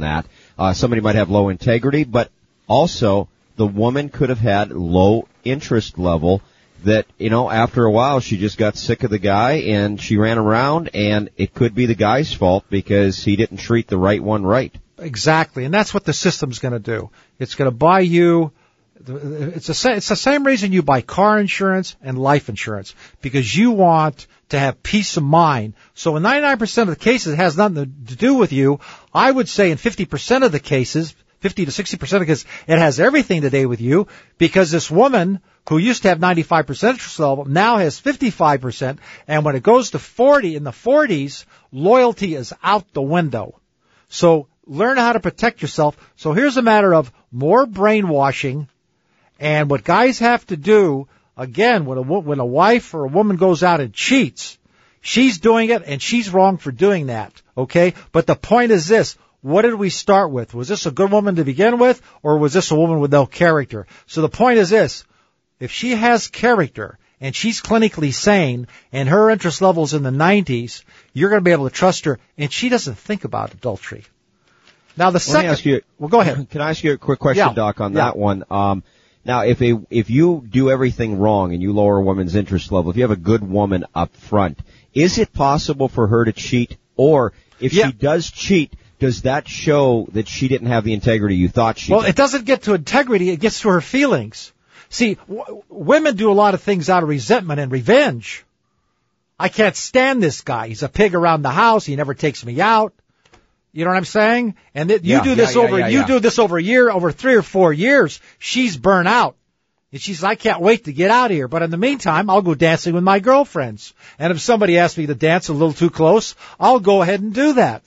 Uh, somebody might have low integrity, but also the woman could have had low interest level that, you know, after a while she just got sick of the guy and she ran around, and it could be the guy's fault because he didn't treat the right one right. Exactly, and that's what the system's going to do. It's going to buy you. It's the it's the same reason you buy car insurance and life insurance, because you want to have peace of mind. So in ninety-nine percent of the cases, it has nothing to do with you. I would say in fifty percent of the cases, fifty to sixty percent of the cases, it has everything to do with you, because this woman who used to have ninety-five percent interest level now has fifty-five percent, and when it goes to forty, in the forties, loyalty is out the window. So learn how to protect yourself. So here's a matter of more brainwashing. And what guys have to do, again, when a, when a wife or a woman goes out and cheats, she's doing it and she's wrong for doing that, okay? But the point is this, what did we start with? Was this a good woman to begin with, or was this a woman with no character? So the point is this, if she has character and she's clinically sane and her interest level's in the nineties, you're going to be able to trust her, and she doesn't think about adultery. Now the second, Let me ask you, well, go ahead. Can I ask you a quick question, yeah. Doc, on yeah. that one? Um, Now, if a, if you do everything wrong and you lower a woman's interest level, if you have a good woman up front, is it possible for her to cheat? Or if yeah. she does cheat, does that show that she didn't have the integrity you thought she well, did? Well, it doesn't get to integrity. It gets to her feelings. See, w- women do a lot of things out of resentment and revenge. I can't stand this guy. He's a pig around the house. He never takes me out. You know what I'm saying? And th- you yeah, do this yeah, over, yeah, you yeah. do this over a year, over three or four years. She's burnt out. And she's, I can't wait to get out of here. But in the meantime, I'll go dancing with my girlfriends. And if somebody asks me to dance a little too close, I'll go ahead and do that.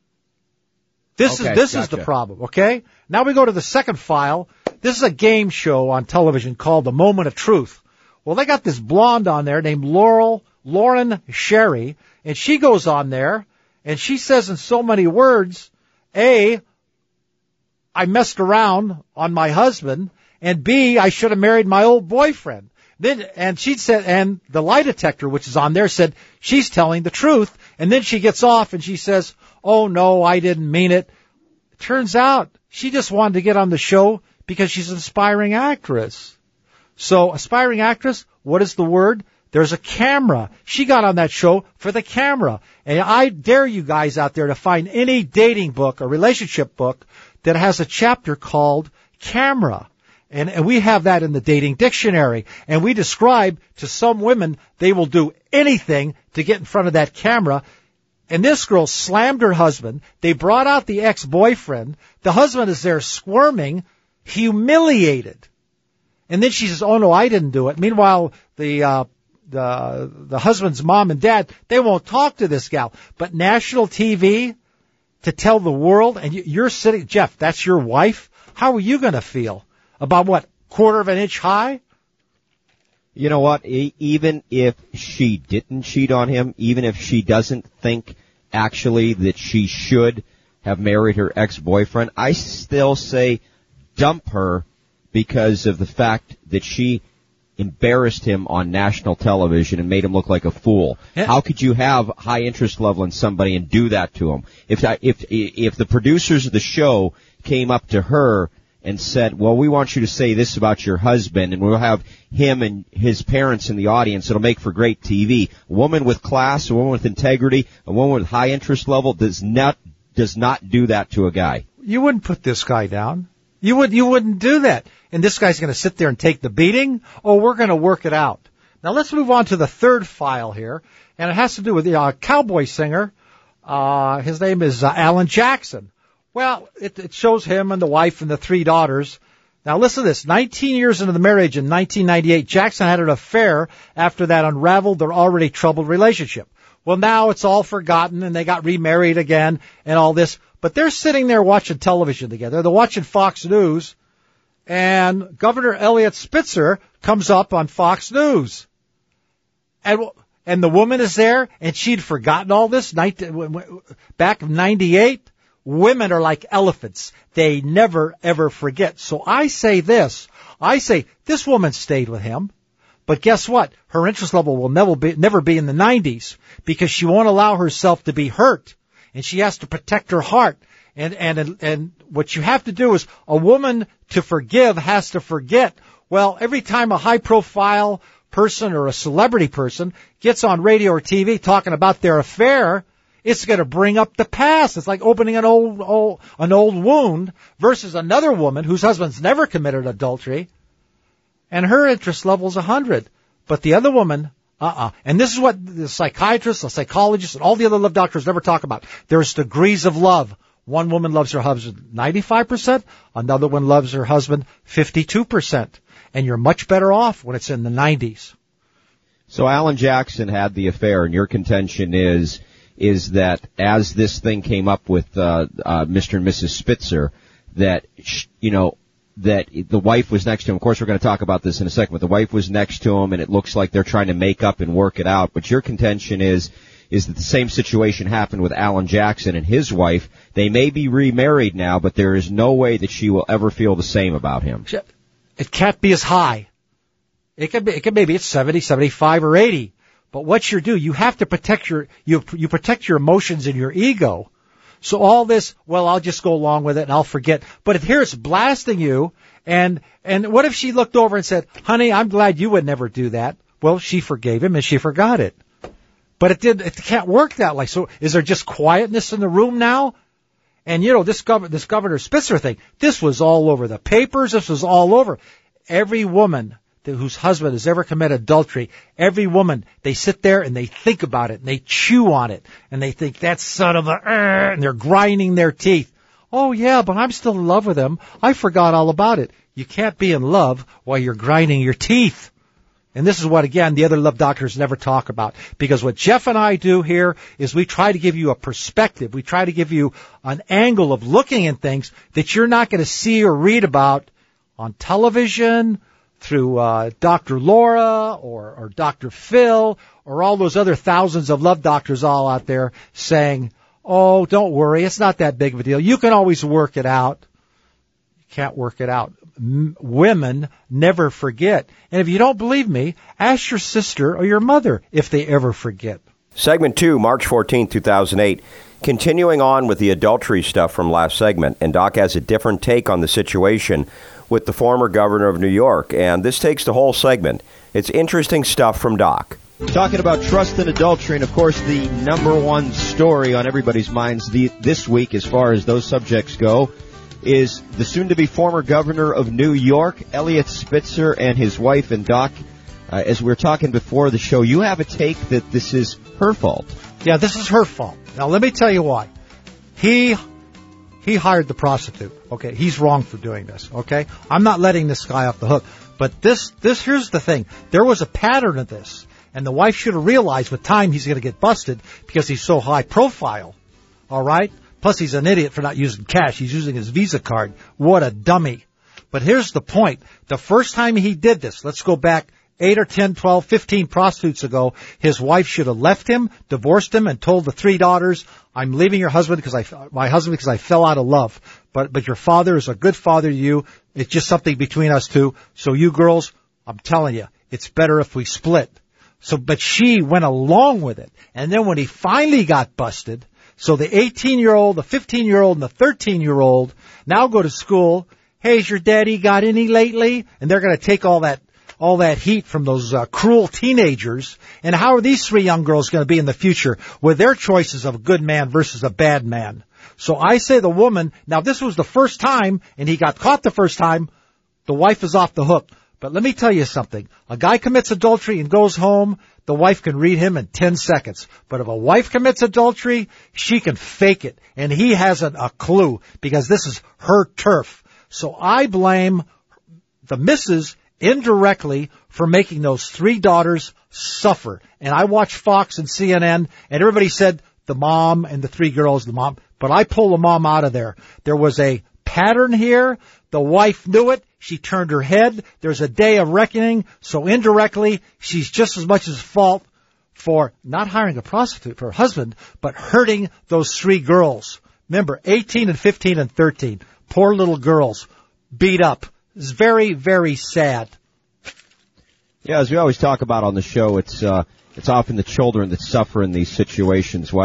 This okay, is, this gotcha. is the problem, okay? Now we go to the second file. This is a game show on television called The Moment of Truth. Well, they got this blonde on there named Laurel, Lauren Sherry, and she goes on there, and she says in so many words, A, I messed around on my husband, and B, I should have married my old boyfriend. Then, and she said, and the lie detector, which is on there, said she's telling the truth. And then she gets off and she says, oh no, I didn't mean it. It turns out she just wanted to get on the show because she's an aspiring actress. So, aspiring actress, what is the word? There's a camera. She got on that show for the camera. And I dare you guys out there to find any dating book or relationship book that has a chapter called Camera. And, and we have that in the dating dictionary. And we describe to some women they will do anything to get in front of that camera. And this girl slammed her husband. They brought out the ex-boyfriend. The husband is there squirming, humiliated. And then she says, oh no, I didn't do it. Meanwhile, the, uh, the, the husband's mom and dad, they won't talk to this gal. But national T V, to tell the world, and you're sitting, Jeff, that's your wife? How are you going to feel? About what, quarter of an inch high? You know what? E- even if she didn't cheat on him, even if she doesn't think actually that she should have married her ex-boyfriend, I still say dump her because of the fact that she embarrassed him on national television and made him look like a fool. Yeah. How could you have high interest level in somebody and do that to him? If if if the producers of the show came up to her and said, well, we want you to say this about your husband, and we'll have him and his parents in the audience. It'll make for great T V. A woman with class, a woman with integrity, a woman with high interest level does not does not do that to a guy. You wouldn't put this guy down. You would you wouldn't do that. And this guy's going to sit there and take the beating? Oh, we're going to work it out. Now let's move on to the third file here, and it has to do with the uh, cowboy singer. Uh, his name is uh, Alan Jackson. Well, it, it shows him and the wife and the three daughters. Now listen to this. nineteen years into the marriage in nineteen ninety-eight, Jackson had an affair after that unraveled their already troubled relationship. Well, now it's all forgotten and they got remarried again and all this. But they're sitting there watching television together. They're watching Fox News, and Governor Eliot Spitzer comes up on Fox News. And and the woman is there, and she'd forgotten all this. Back in ninety-eight, women are like elephants. They never, ever forget. So I say this. I say this woman stayed with him. But guess what? Her interest level will never be, never be in the nineties because she won't allow herself to be hurt. And she has to protect her heart. And, and, and what you have to do is a woman to forgive has to forget. Well, every time a high profile person or a celebrity person gets on radio or T V talking about their affair, it's going to bring up the past. It's like opening an old, old, an old wound versus another woman whose husband's never committed adultery and her interest level's a hundred. But the other woman, uh-uh. And this is what the psychiatrists, the psychologists, and all the other love doctors never talk about. There's degrees of love. One woman loves her husband ninety-five percent. Another one loves her husband fifty-two percent. And you're much better off when it's in the nineties. So Alan Jackson had the affair, and your contention is is that as this thing came up with uh, uh, Mister and Missus Spitzer, that, you know, that the wife was next to him. Of course, we're going to talk about this in a second, but the wife was next to him, and it looks like they're trying to make up and work it out. But your contention is is that the same situation happened with Alan Jackson and his wife. They may be remarried now, but there is no way that she will ever feel the same about him. It can't be as high. It can be, it can maybe it's seventy, seventy-five, or eighty. But what you do, you have to protect your, you, you protect your emotions and your ego. So all this, well, I'll just go along with it and I'll forget. But if here it's blasting you, and, and what if she looked over and said, honey, I'm glad you would never do that. Well, she forgave him and she forgot it. But it did, it can't work that way. So is there just quietness in the room now? And you know, this gov- this Governor Spitzer thing, this was all over the papers. This was all over. Every woman that, whose husband has ever committed adultery, every woman, they sit there and they think about it and they chew on it and they think, that son of a, uh, and they're grinding their teeth. Oh yeah, but I'm still in love with him. I forgot all about it. You can't be in love while you're grinding your teeth. And this is what, again, the other love doctors never talk about. Because what Jeff and I do here is we try to give you a perspective. We try to give you an angle of looking at things that you're not going to see or read about on television, through uh, Doctor Laura or, or Doctor Phil or all those other thousands of love doctors all out there saying, oh, don't worry, it's not that big of a deal. You can always work it out. You can't work it out. M- women never forget. And if you don't believe me, ask your sister or your mother if they ever forget. Segment two, March fourteenth, two thousand eight. Continuing on with the adultery stuff from last segment, and Doc has a different take on the situation with the former governor of New York, and this takes the whole segment. It's interesting stuff from Doc. Talking about trust and adultery, and of course the number one story on everybody's minds the, this week as far as those subjects go is the soon-to-be former governor of New York, Eliot Spitzer, and his wife. And Doc, uh, as we were talking before the show, you have a take that this is her fault. Yeah, this is her fault. Now, let me tell you why. He he hired the prostitute. Okay, he's wrong for doing this. Okay, I'm not letting this guy off the hook. But this this here's the thing. There was a pattern of this, and the wife should have realized with time he's going to get busted because he's so high profile. All right. Plus, he's an idiot for not using cash. He's using his Visa card. What a dummy. But here's the point. The first time he did this, let's go back eight or ten, twelve, fifteen prostitutes ago, his wife should have left him, divorced him, and told the three daughters, I'm leaving your husband because I, my husband because I fell out of love. But, but your father is a good father to you. It's just something between us two. So you girls, I'm telling you, it's better if we split. So, but she went along with it. And then when he finally got busted, so the eighteen-year-old, the fifteen-year-old, and the thirteen-year-old now go to school. Hey, has your daddy got any lately? And they're going to take all that all that heat from those uh, cruel teenagers. And how are these three young girls going to be in the future with their choices of a good man versus a bad man? So I say the woman, now this was the first time, and he got caught the first time, the wife is off the hook. But let me tell you something. A guy commits adultery and goes home, the wife can read him in ten seconds. But if a wife commits adultery, she can fake it. And he hasn't a clue because this is her turf. So I blame the missus indirectly for making those three daughters suffer. And I watched Fox and C N N, and everybody said the mom and the three girls, the mom. But I pulled the mom out of there. There was a pattern here. The wife knew it. She turned her head. There's a day of reckoning. So indirectly, she's just as much at fault for not hiring a prostitute for her husband, but hurting those three girls. Remember, eighteen and fifteen and thirteen. Poor little girls beat up. It's very, very sad. Yeah, as we always talk about on the show, it's uh, it's often the children that suffer in these situations. Why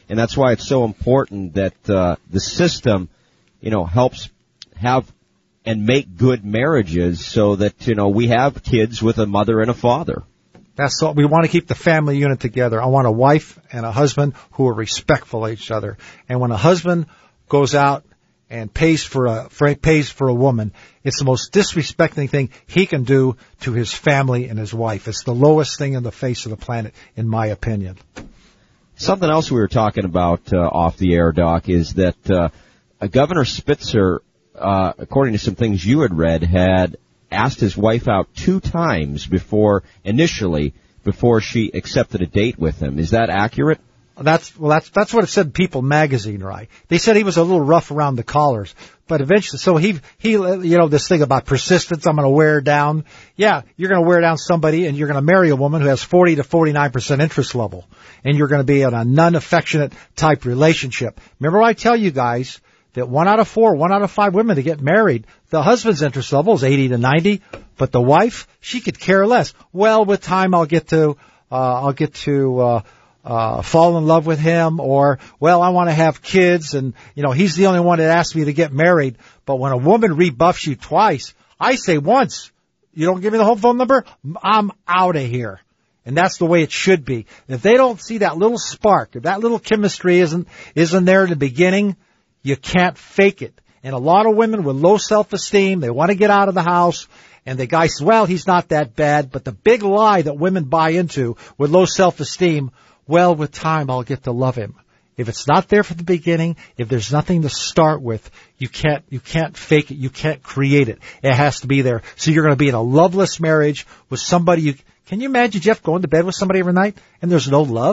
And that's why it's so important that uh, the system, you know, helps have and make good marriages so that, you know, we have kids with a mother and a father. That's all. We want to keep the family unit together. I want a wife and a husband who are respectful of each other. And when a husband goes out and pays for a for, pays for a woman, it's the most disrespecting thing he can do to his family and his wife. It's the lowest thing on the face of the planet, in my opinion. Something else we were talking about uh, off the air, Doc, is that uh, Governor Spitzer, uh, according to some things you had read, had asked his wife out two times before, initially, before she accepted a date with him. Is that accurate? That's well. That's that's what it said in People magazine, right? They said he was a little rough around the collars, but eventually, so he he, you know, this thing about persistence. I'm going to wear down. Yeah, you're going to wear down somebody, and you're going to marry a woman who has forty to forty-nine percent interest level, and you're going to be in a non-affectionate type relationship. Remember, I tell you guys that one out of four, one out of five women to get married, the husband's interest level is eighty to ninety, but the wife, she could care less. Well, with time, I'll get to uh, I'll get to. Uh, Uh, fall in love with him, or, well, I want to have kids, and, you know, he's the only one that asked me to get married. But when a woman rebuffs you twice, I say once, you don't give me the whole phone number, I'm out of here. And that's the way it should be. If they don't see that little spark, if that little chemistry isn't, isn't there in the beginning, you can't fake it. And a lot of women with low self-esteem, they want to get out of the house, and the guy says, well, he's not that bad. But the big lie that women buy into with low self-esteem, well, with time, I'll get to love him. If it's not there from the beginning, if there's nothing to start with, you can't, you can't fake it. You can't create it. It has to be there. So you're going to be in a loveless marriage with somebody you, can you imagine, Jeff, going to bed with somebody every night and there's no love?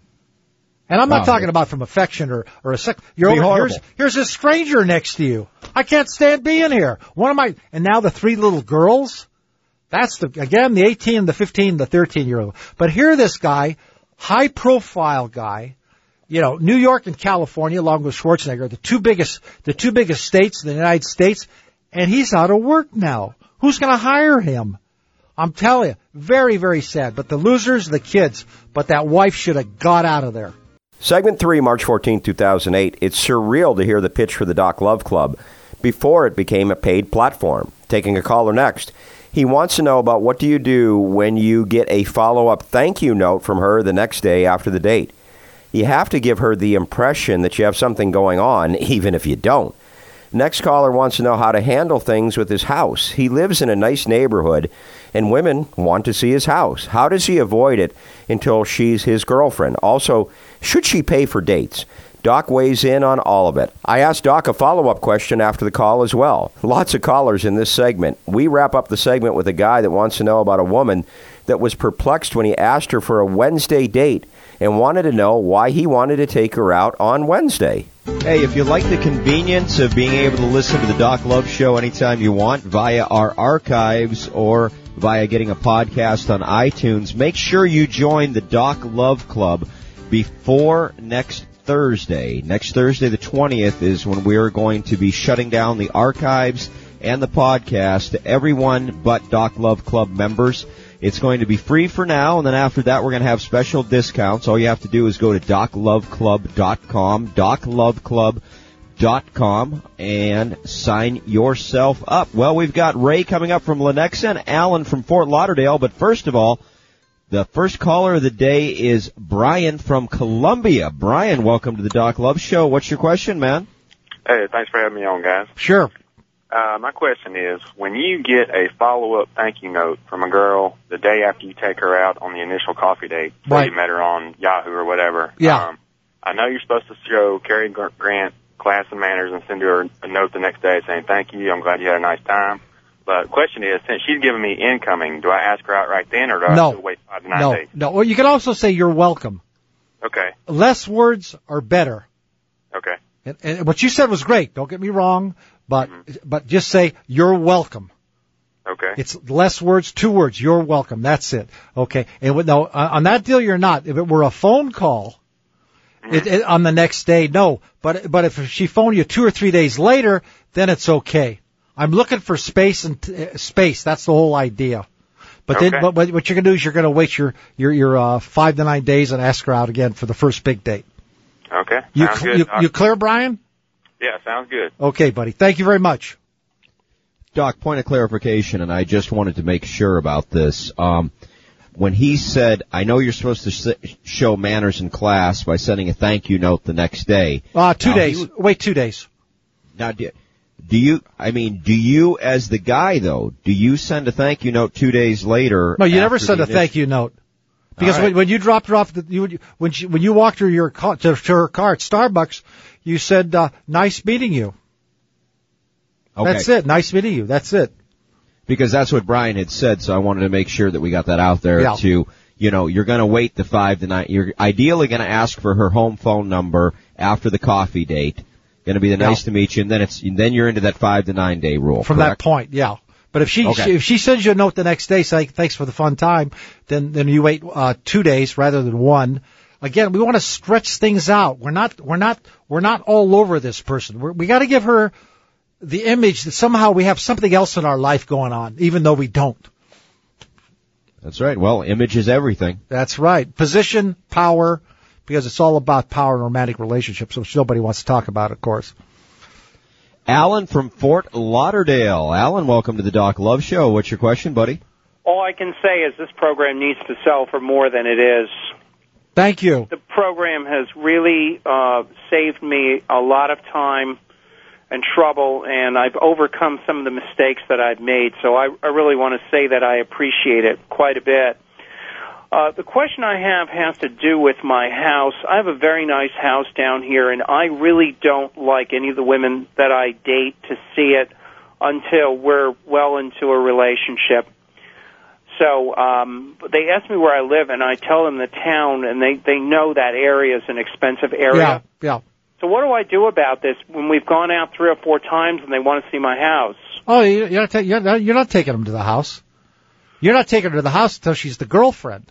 And I'm not wow. talking about from affection or, or a sec, you're Be over, here's, here's a stranger next to you. I can't stand being here. One of my, and now the three little girls, that's the, again, the eighteen, the fifteen, the thirteen year old. But here this guy, high profile guy, you know, New York and California, along with Schwarzenegger, the two biggest, the two biggest states in the United States, and he's out of work now. Who's going to hire him? I'm telling you, very, very sad. But the losers, the kids. But that wife should have got out of there. Segment three, March fourteenth, two thousand eight. It's surreal to hear the pitch for the Doc Love Club before it became a paid platform. Taking a caller next. He wants to know about what do you do when you get a follow-up thank you note from her the next day after the date. You have to give her the impression that you have something going on, even if you don't. Next caller wants to know how to handle things with his house. He lives in a nice neighborhood, and women want to see his house. How does he avoid it until she's his girlfriend? Also, should she pay for dates? Doc weighs in on all of it. I asked Doc a follow-up question after the call as well. Lots of callers in this segment. We wrap up the segment with a guy that wants to know about a woman that was perplexed when he asked her for a Wednesday date and wanted to know why he wanted to take her out on Wednesday. Hey, if you like the convenience of being able to listen to the Doc Love Show anytime you want via our archives or via getting a podcast on iTunes, make sure you join the Doc Love Club before next Thursday. Next Thursday, the twentieth, is when we're going to be shutting down the archives and the podcast to everyone but Doc Love Club members. It's going to be free for now, and then after that, we're going to have special discounts. All you have to do is go to doc love club dot com, doc love club dot com, and sign yourself up. Well, we've got Ray coming up from Lenexa and Alan from Fort Lauderdale, but first of all, the first caller of the day is Brian from Columbia. Brian, welcome to the Doc Love Show. What's your question, man? Hey, thanks for having me on, guys. Sure. Uh, my question is, when you get a follow-up thank you note from a girl the day after you take her out on the initial coffee date, so right. you met her on Yahoo or whatever, yeah. um, I know you're supposed to show Cary Grant class and manners and send her a note the next day saying, thank you, I'm glad you had a nice time. But the question is, since she's giving me incoming, do I ask her out right then, or do I no. have to wait five to nine no. days? No, well, you can also say you're welcome. Okay. Less words are better. Okay. And, and what you said was great. Don't get me wrong, but mm-hmm. but just say you're welcome. Okay. It's less words, two words. You're welcome. That's it. Okay. And with, no, on that deal, you're not. If it were a phone call, mm-hmm. it, it, on the next day, no. But but if she phoned you two or three days later, then it's okay. I'm looking for space and uh, space. That's the whole idea. But okay. then, but, but what you're gonna do is you're gonna wait your your your uh, five to nine days and ask her out again for the first big date. Okay. You sounds cl- good. you, you clear, Brian? Yeah, sounds good. Okay, buddy. Thank you very much. Doc, point of clarification, and I just wanted to make sure about this. Um, when he said, I know you're supposed to s- show manners in class by sending a thank you note the next day. Uh, two Now, days. he- Wait, two days. Now, do, do you, I mean, do you, as the guy, though, do you send a thank you note two days later? No, you never after send the a thank you note. Because All right. when, when you dropped her off, the, you, when she, when you walked her your car, to, to her car at Starbucks, you said, uh, nice meeting you. Okay. That's it. Nice meeting you. That's it. Because that's what Brian had said, so I wanted to make sure that we got that out there Yeah. to, you know, you're going to wait the five to nine. You're ideally going to ask for her home phone number after the coffee date. Going to be the Yeah. nice to meet you, and then it's then you're into that five to nine day rule. From correct? that point, yeah. But if she, Okay. she if she sends you a note the next day saying thanks for the fun time, then then you wait uh, two days rather than one. Again, we want to stretch things out. We're not we're not we're not all over this person. We're, we got to give her the image that somehow we have something else in our life going on, even though we don't. That's right. Well, image is everything. That's right. Position, power, because it's all about power in romantic relationships, which nobody wants to talk about, of course. Alan from Fort Lauderdale. Alan, welcome to the Doc Love Show. What's your question, buddy? All I can say is this program needs to sell for more than it is. Thank you. The program has really uh, saved me a lot of time and trouble, and I've overcome some of the mistakes that I've made, so I, I really want to say that I appreciate it quite a bit. Uh, the question I have has to do with my house. I have a very nice house down here, and I really don't like any of the women that I date to see it until we're well into a relationship. So um, they ask me where I live, and I tell them the town, and they, they know that area is an expensive area. Yeah, yeah. So what do I do about this when we've gone out three or four times and they want to see my house? Oh, you- you're not, ta- you're not, you're not taking them to the house. You're not taking her to the house until she's the girlfriend.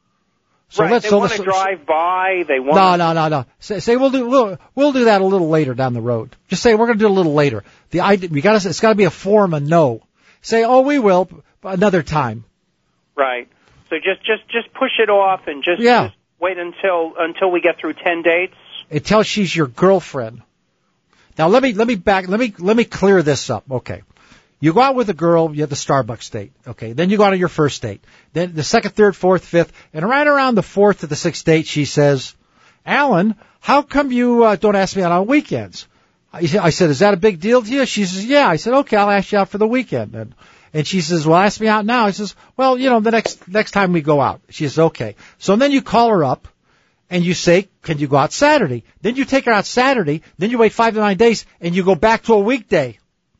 So right, let's, they so want let's, to drive by. They want No, to... no, no, no. Say, say we'll do we'll we'll do that a little later down the road. Just say we're going to do it a little later. The idea we got to it's got to be a form of no. Say oh we will another time. Right. So just just just push it off and just, Yeah. just wait until until we get through ten dates. Until she's your girlfriend. Now let me let me back let me let me clear this up. Okay. You go out with a girl, you have the Starbucks date. Okay. Then you go out on your first date. Then the second, third, fourth, fifth, and right around the fourth to the sixth date, she says, Alan, how come you uh, don't ask me out on weekends? I I said, is that a big deal to you? She says, yeah. I said, okay, I'll ask you out for the weekend. And, and she says, well, ask me out now. I says, well, you know, the next next time we go out. She says, okay. So then you call her up. And you say, can you go out Saturday? Then you take her out Saturday. Then you wait five to nine days, and you go back to a weekday.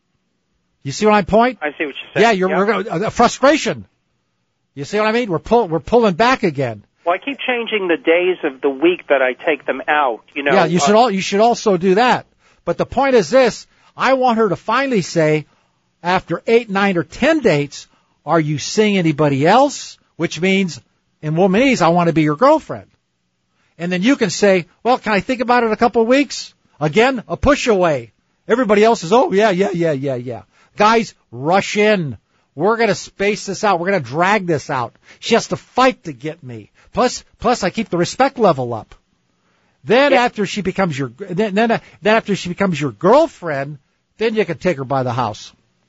You see what my point? I see what you're saying. Yeah, you're Yep. we're gonna, uh, frustration. You see what I mean? We're pull, we're pulling back again. Well, I keep changing the days of the week that I take them out. You know. Yeah, you uh, should all you should also do that. But the point is this: I want her to finally say, after eight, nine, or ten dates, are you seeing anybody else? Which means, in womanese, I want to be your girlfriend. And then you can say, well, can I think about it in a couple of weeks? Again, a push away. Everybody else is, oh, yeah, yeah, yeah, yeah, yeah. Guys, rush in. We're going to space this out. We're going to drag this out. She has to fight to get me. Plus, plus I keep the respect level up. Then Yeah. after she becomes your, then, then, then after she becomes your girlfriend, then you can take her by the house.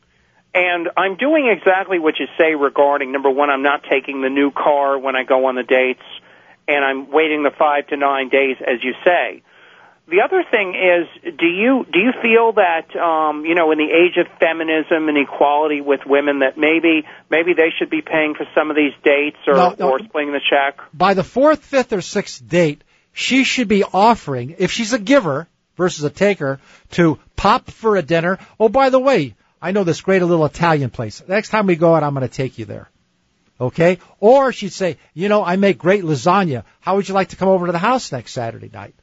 And I'm doing exactly what you say regarding, number one, I'm not taking the new car when I go on the dates, and I'm waiting the five to nine days, as you say. The other thing is, do you do you feel that um, you know, in the age of feminism and equality with women, that maybe maybe they should be paying for some of these dates or, No, no. or splitting the check? By the fourth, fifth, or sixth date, she should be offering, if she's a giver versus a taker, to pop for a dinner. Oh, by the way, I know this great little Italian place. Next time we go out, I'm going to take you there. Okay? Or she'd say, you know, I make great lasagna. How would you like to come over to the house next Saturday night?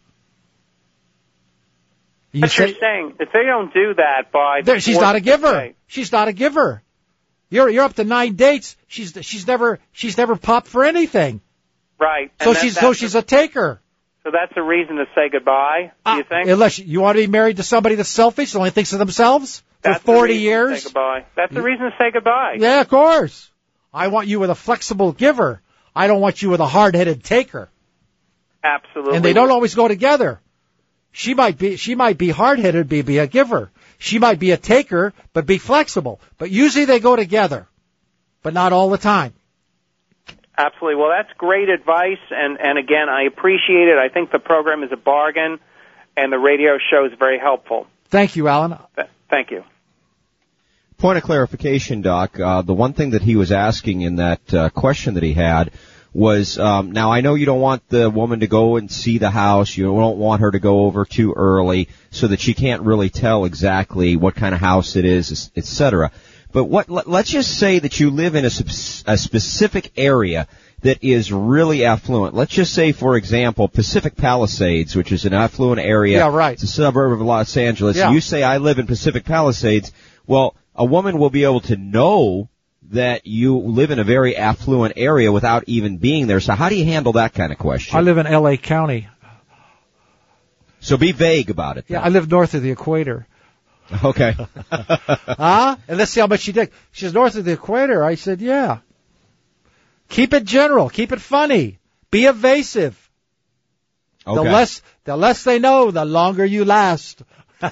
You But say, you're saying if they don't do that by the there, she's fourth not a giver. day- She's not a giver. You're you're up to nine dates. She's she's never she's never popped for anything. right? So and that- she's so that's she's a, a taker. so that's a reason to say goodbye. Do you Uh, think? Unless you want to be married to somebody that's selfish, that only thinks of themselves for That's the forty reason to years. say goodbye. That's the reason to say goodbye. Yeah, of course. I want you with a flexible giver. I don't want you with a hard-headed taker. Absolutely. And they don't always go together. She might be, she might be hard-headed, be, be a giver. She might be a taker, but be flexible. But usually they go together, but not all the time. Absolutely. Well, that's great advice, and, and again, I appreciate it. I think the program is a bargain, and the radio show is very helpful. Thank you, Alan. Th- thank you. Point of clarification, Doc. Uh, the one thing that he was asking in that uh, question that he had was, um, now I know you don't want the woman to go and see the house. You don't want her to go over too early so that she can't really tell exactly what kind of house it is, et cetera. But what, let, let's just say that you live in a, a specific area that is really affluent. Let's just say, for example, Pacific Palisades, which is an affluent area. Yeah, right. It's a suburb of Los Angeles. Yeah. And you say, I live in Pacific Palisades. Well, a woman will be able to know that you live in a very affluent area without even being there. So how do you handle that kind of question? I live in L A County. So be vague about it. Yeah, I live north of the equator. Okay. Huh? And let's see how much she did. She's north of the equator. I said, yeah. Keep it general. Keep it funny. Be evasive. Okay. The less, the less they know, the longer you last.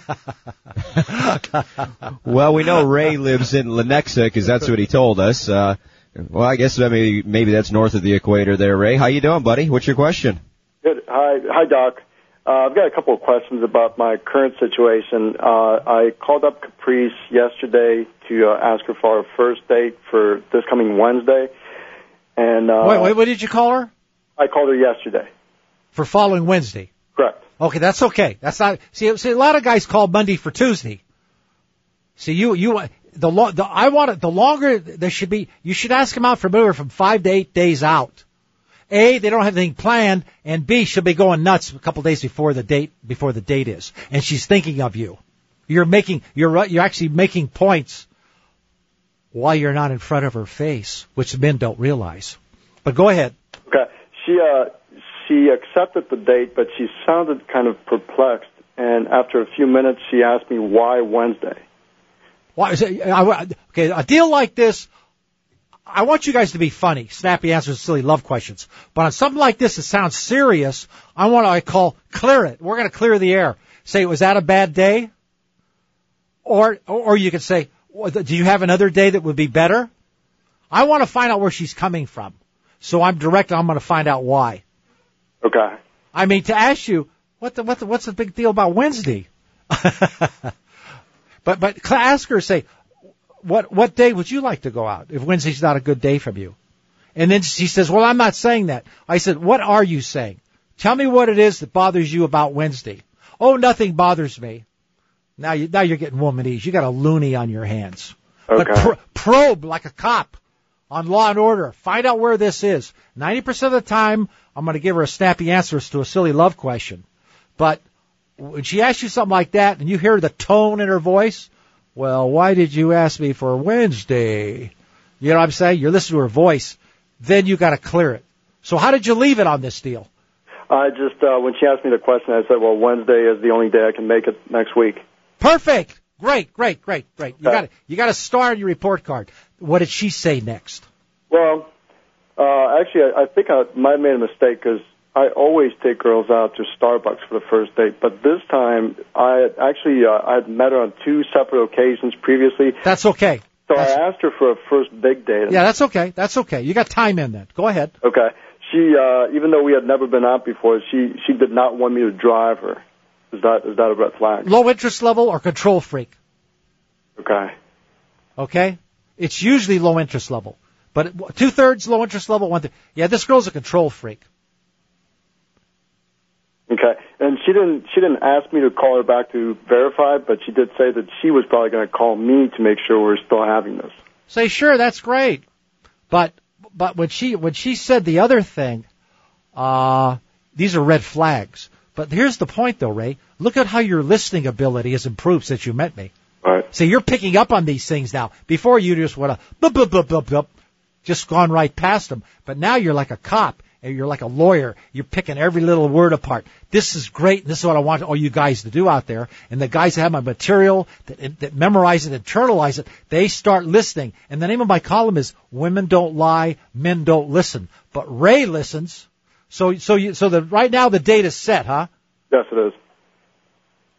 Well, we know Ray lives in Lenexa because that's what he told us. Uh, well, I guess maybe maybe that's north of the equator there, Ray. How you doing, buddy? What's your question? Good. Hi, hi, Doc. Uh, I've got a couple of questions about my current situation. Uh, I called up Caprice yesterday to uh, ask her for a first date for this coming Wednesday. And uh, wait, wait, what did you call her? I called her yesterday. For following Wednesday. Correct. Okay, that's okay. That's not. See, see, a lot of guys call Monday for Tuesday. See, you, you, the, lo, the I want it. The longer there should be, you should ask them out for anywhere from five to eight days out. A, they don't have anything planned, and B, she'll be going nuts a couple days before the date, before the date is, and she's thinking of you. You're making, you're, you're actually making points while you're not in front of her face, which men don't realize. But go ahead. Okay. She, uh, she accepted the date, but she sounded kind of perplexed, and after a few minutes, she asked me why Wednesday. Why is it, I, okay, a deal like this, I want you guys to be funny, snappy answers to silly love questions. But on something like this that sounds serious, I want to, I call, clear it. We're going to clear the air. Say, was that a bad day? Or, or you could say, do you have another day that would be better? I want to find out where she's coming from. So I'm direct, I'm going to find out why. Okay. I mean, to ask you, what the, what the, what's the big deal about Wednesday? but, but ask her, say, What what day would you like to go out if Wednesday's not a good day from you? And then she says, well, I'm not saying that. I said, what are you saying? Tell me what it is that bothers you about Wednesday. Oh, nothing bothers me. Now, you, now you're getting womanese. You got a loony on your hands. Okay. But pr- probe like a cop on Law and Order. Find out where this is. ninety percent of the time, I'm going to give her a snappy answer to a silly love question. But when she asks you something like that and you hear the tone in her voice, well, why did you ask me for Wednesday? You know what I'm saying? You're listening to her voice. Then you got to clear it. So how did you leave it on this deal? I just, uh, when she asked me the question, I said, well, Wednesday is the only day I can make it next week. Perfect. Great, great, great, great. You Okay. got you got a star on your report card. What did she say next? Well, uh, actually, I, I think I might have made a mistake because I always take girls out to Starbucks for the first date, but this time I had actually uh, I had met her on two separate occasions previously. That's okay. So That's, I asked her for a first big date. yeah, that's okay. That's okay. You got time in that. Go ahead. Okay. She, uh, even though we had never been out before, she she did not want me to drive her. Is that is that a red flag? Low interest level or control freak? Okay. Okay? It's usually low interest level. But two thirds low interest level, one third. Yeah, this girl's a control freak. Okay. And she didn't she didn't ask me to call her back to verify, but she did say that she was probably going to call me to make sure we're still having this. Say, sure, that's great. But but when she when she said the other thing, uh, these are red flags. But here's the point, though, Ray. Look at how your listening ability has improved since you met me. All right. So you're picking up on these things now. Before you just went a bup, bup, bup, bup, bup, just gone right past them. But now you're like a cop. And you're like a lawyer. You're picking every little word apart. This is great. This is what I want all you guys to do out there. And the guys that have my material, that, that memorize it, internalize it, they start listening. And the name of my column is Women Don't Lie, Men Don't Listen. But Ray listens. So, so you, so the, right now the date is set, huh? Yes, it is.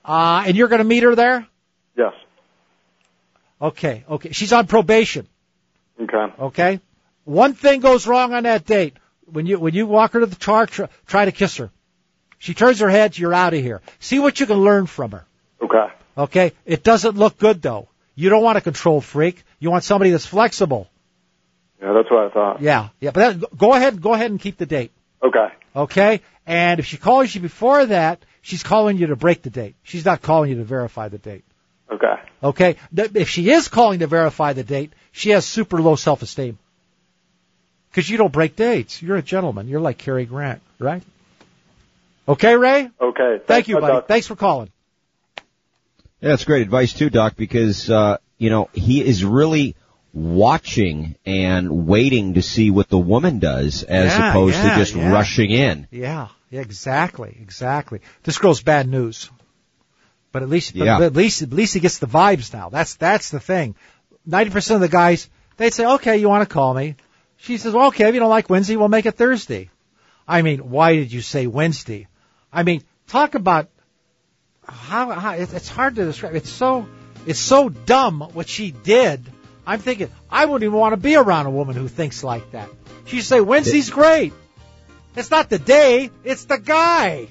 Uh, and you're going to meet her there? Yes. Okay, okay. She's on probation. Okay. Okay? One thing goes wrong on that date. When you when you walk her to the car, try, try to kiss her. She turns her head, you're out of here. See what you can learn from her. Okay. Okay? It doesn't look good, though. You don't want a control freak. You want somebody that's flexible. Yeah, that's what I thought. Yeah, yeah. But that, go ahead, go ahead and keep the date. Okay. Okay? And if she calls you before that, she's calling you to break the date. She's not calling you to verify the date. Okay. Okay? If she is calling to verify the date, she has super low self-esteem. Because you don't break dates. You're a gentleman. You're like Cary Grant, right? Okay, Ray? Okay. Thanks, Thank you, buddy. Doc. Thanks for calling. Yeah, that's great advice too, Doc, because, uh, you know, he is really watching and waiting to see what the woman does as Yeah, opposed yeah, to just yeah. rushing in. Yeah, yeah, exactly, exactly. This girl's bad news. But at least, Yeah. but at least, at least he gets the vibes now. That's, that's the thing. ninety percent of the guys, they'd say, okay, you want to call me? She says, well, okay, if you don't like Wednesday, we'll make it Thursday. I mean, why did you say Wednesday? I mean, talk about how, how it's it's hard to describe. It's so, it's so dumb what she did. I'm thinking, I wouldn't even want to be around a woman who thinks like that. She'd say, Wednesday's great. It's not the day, it's the guy.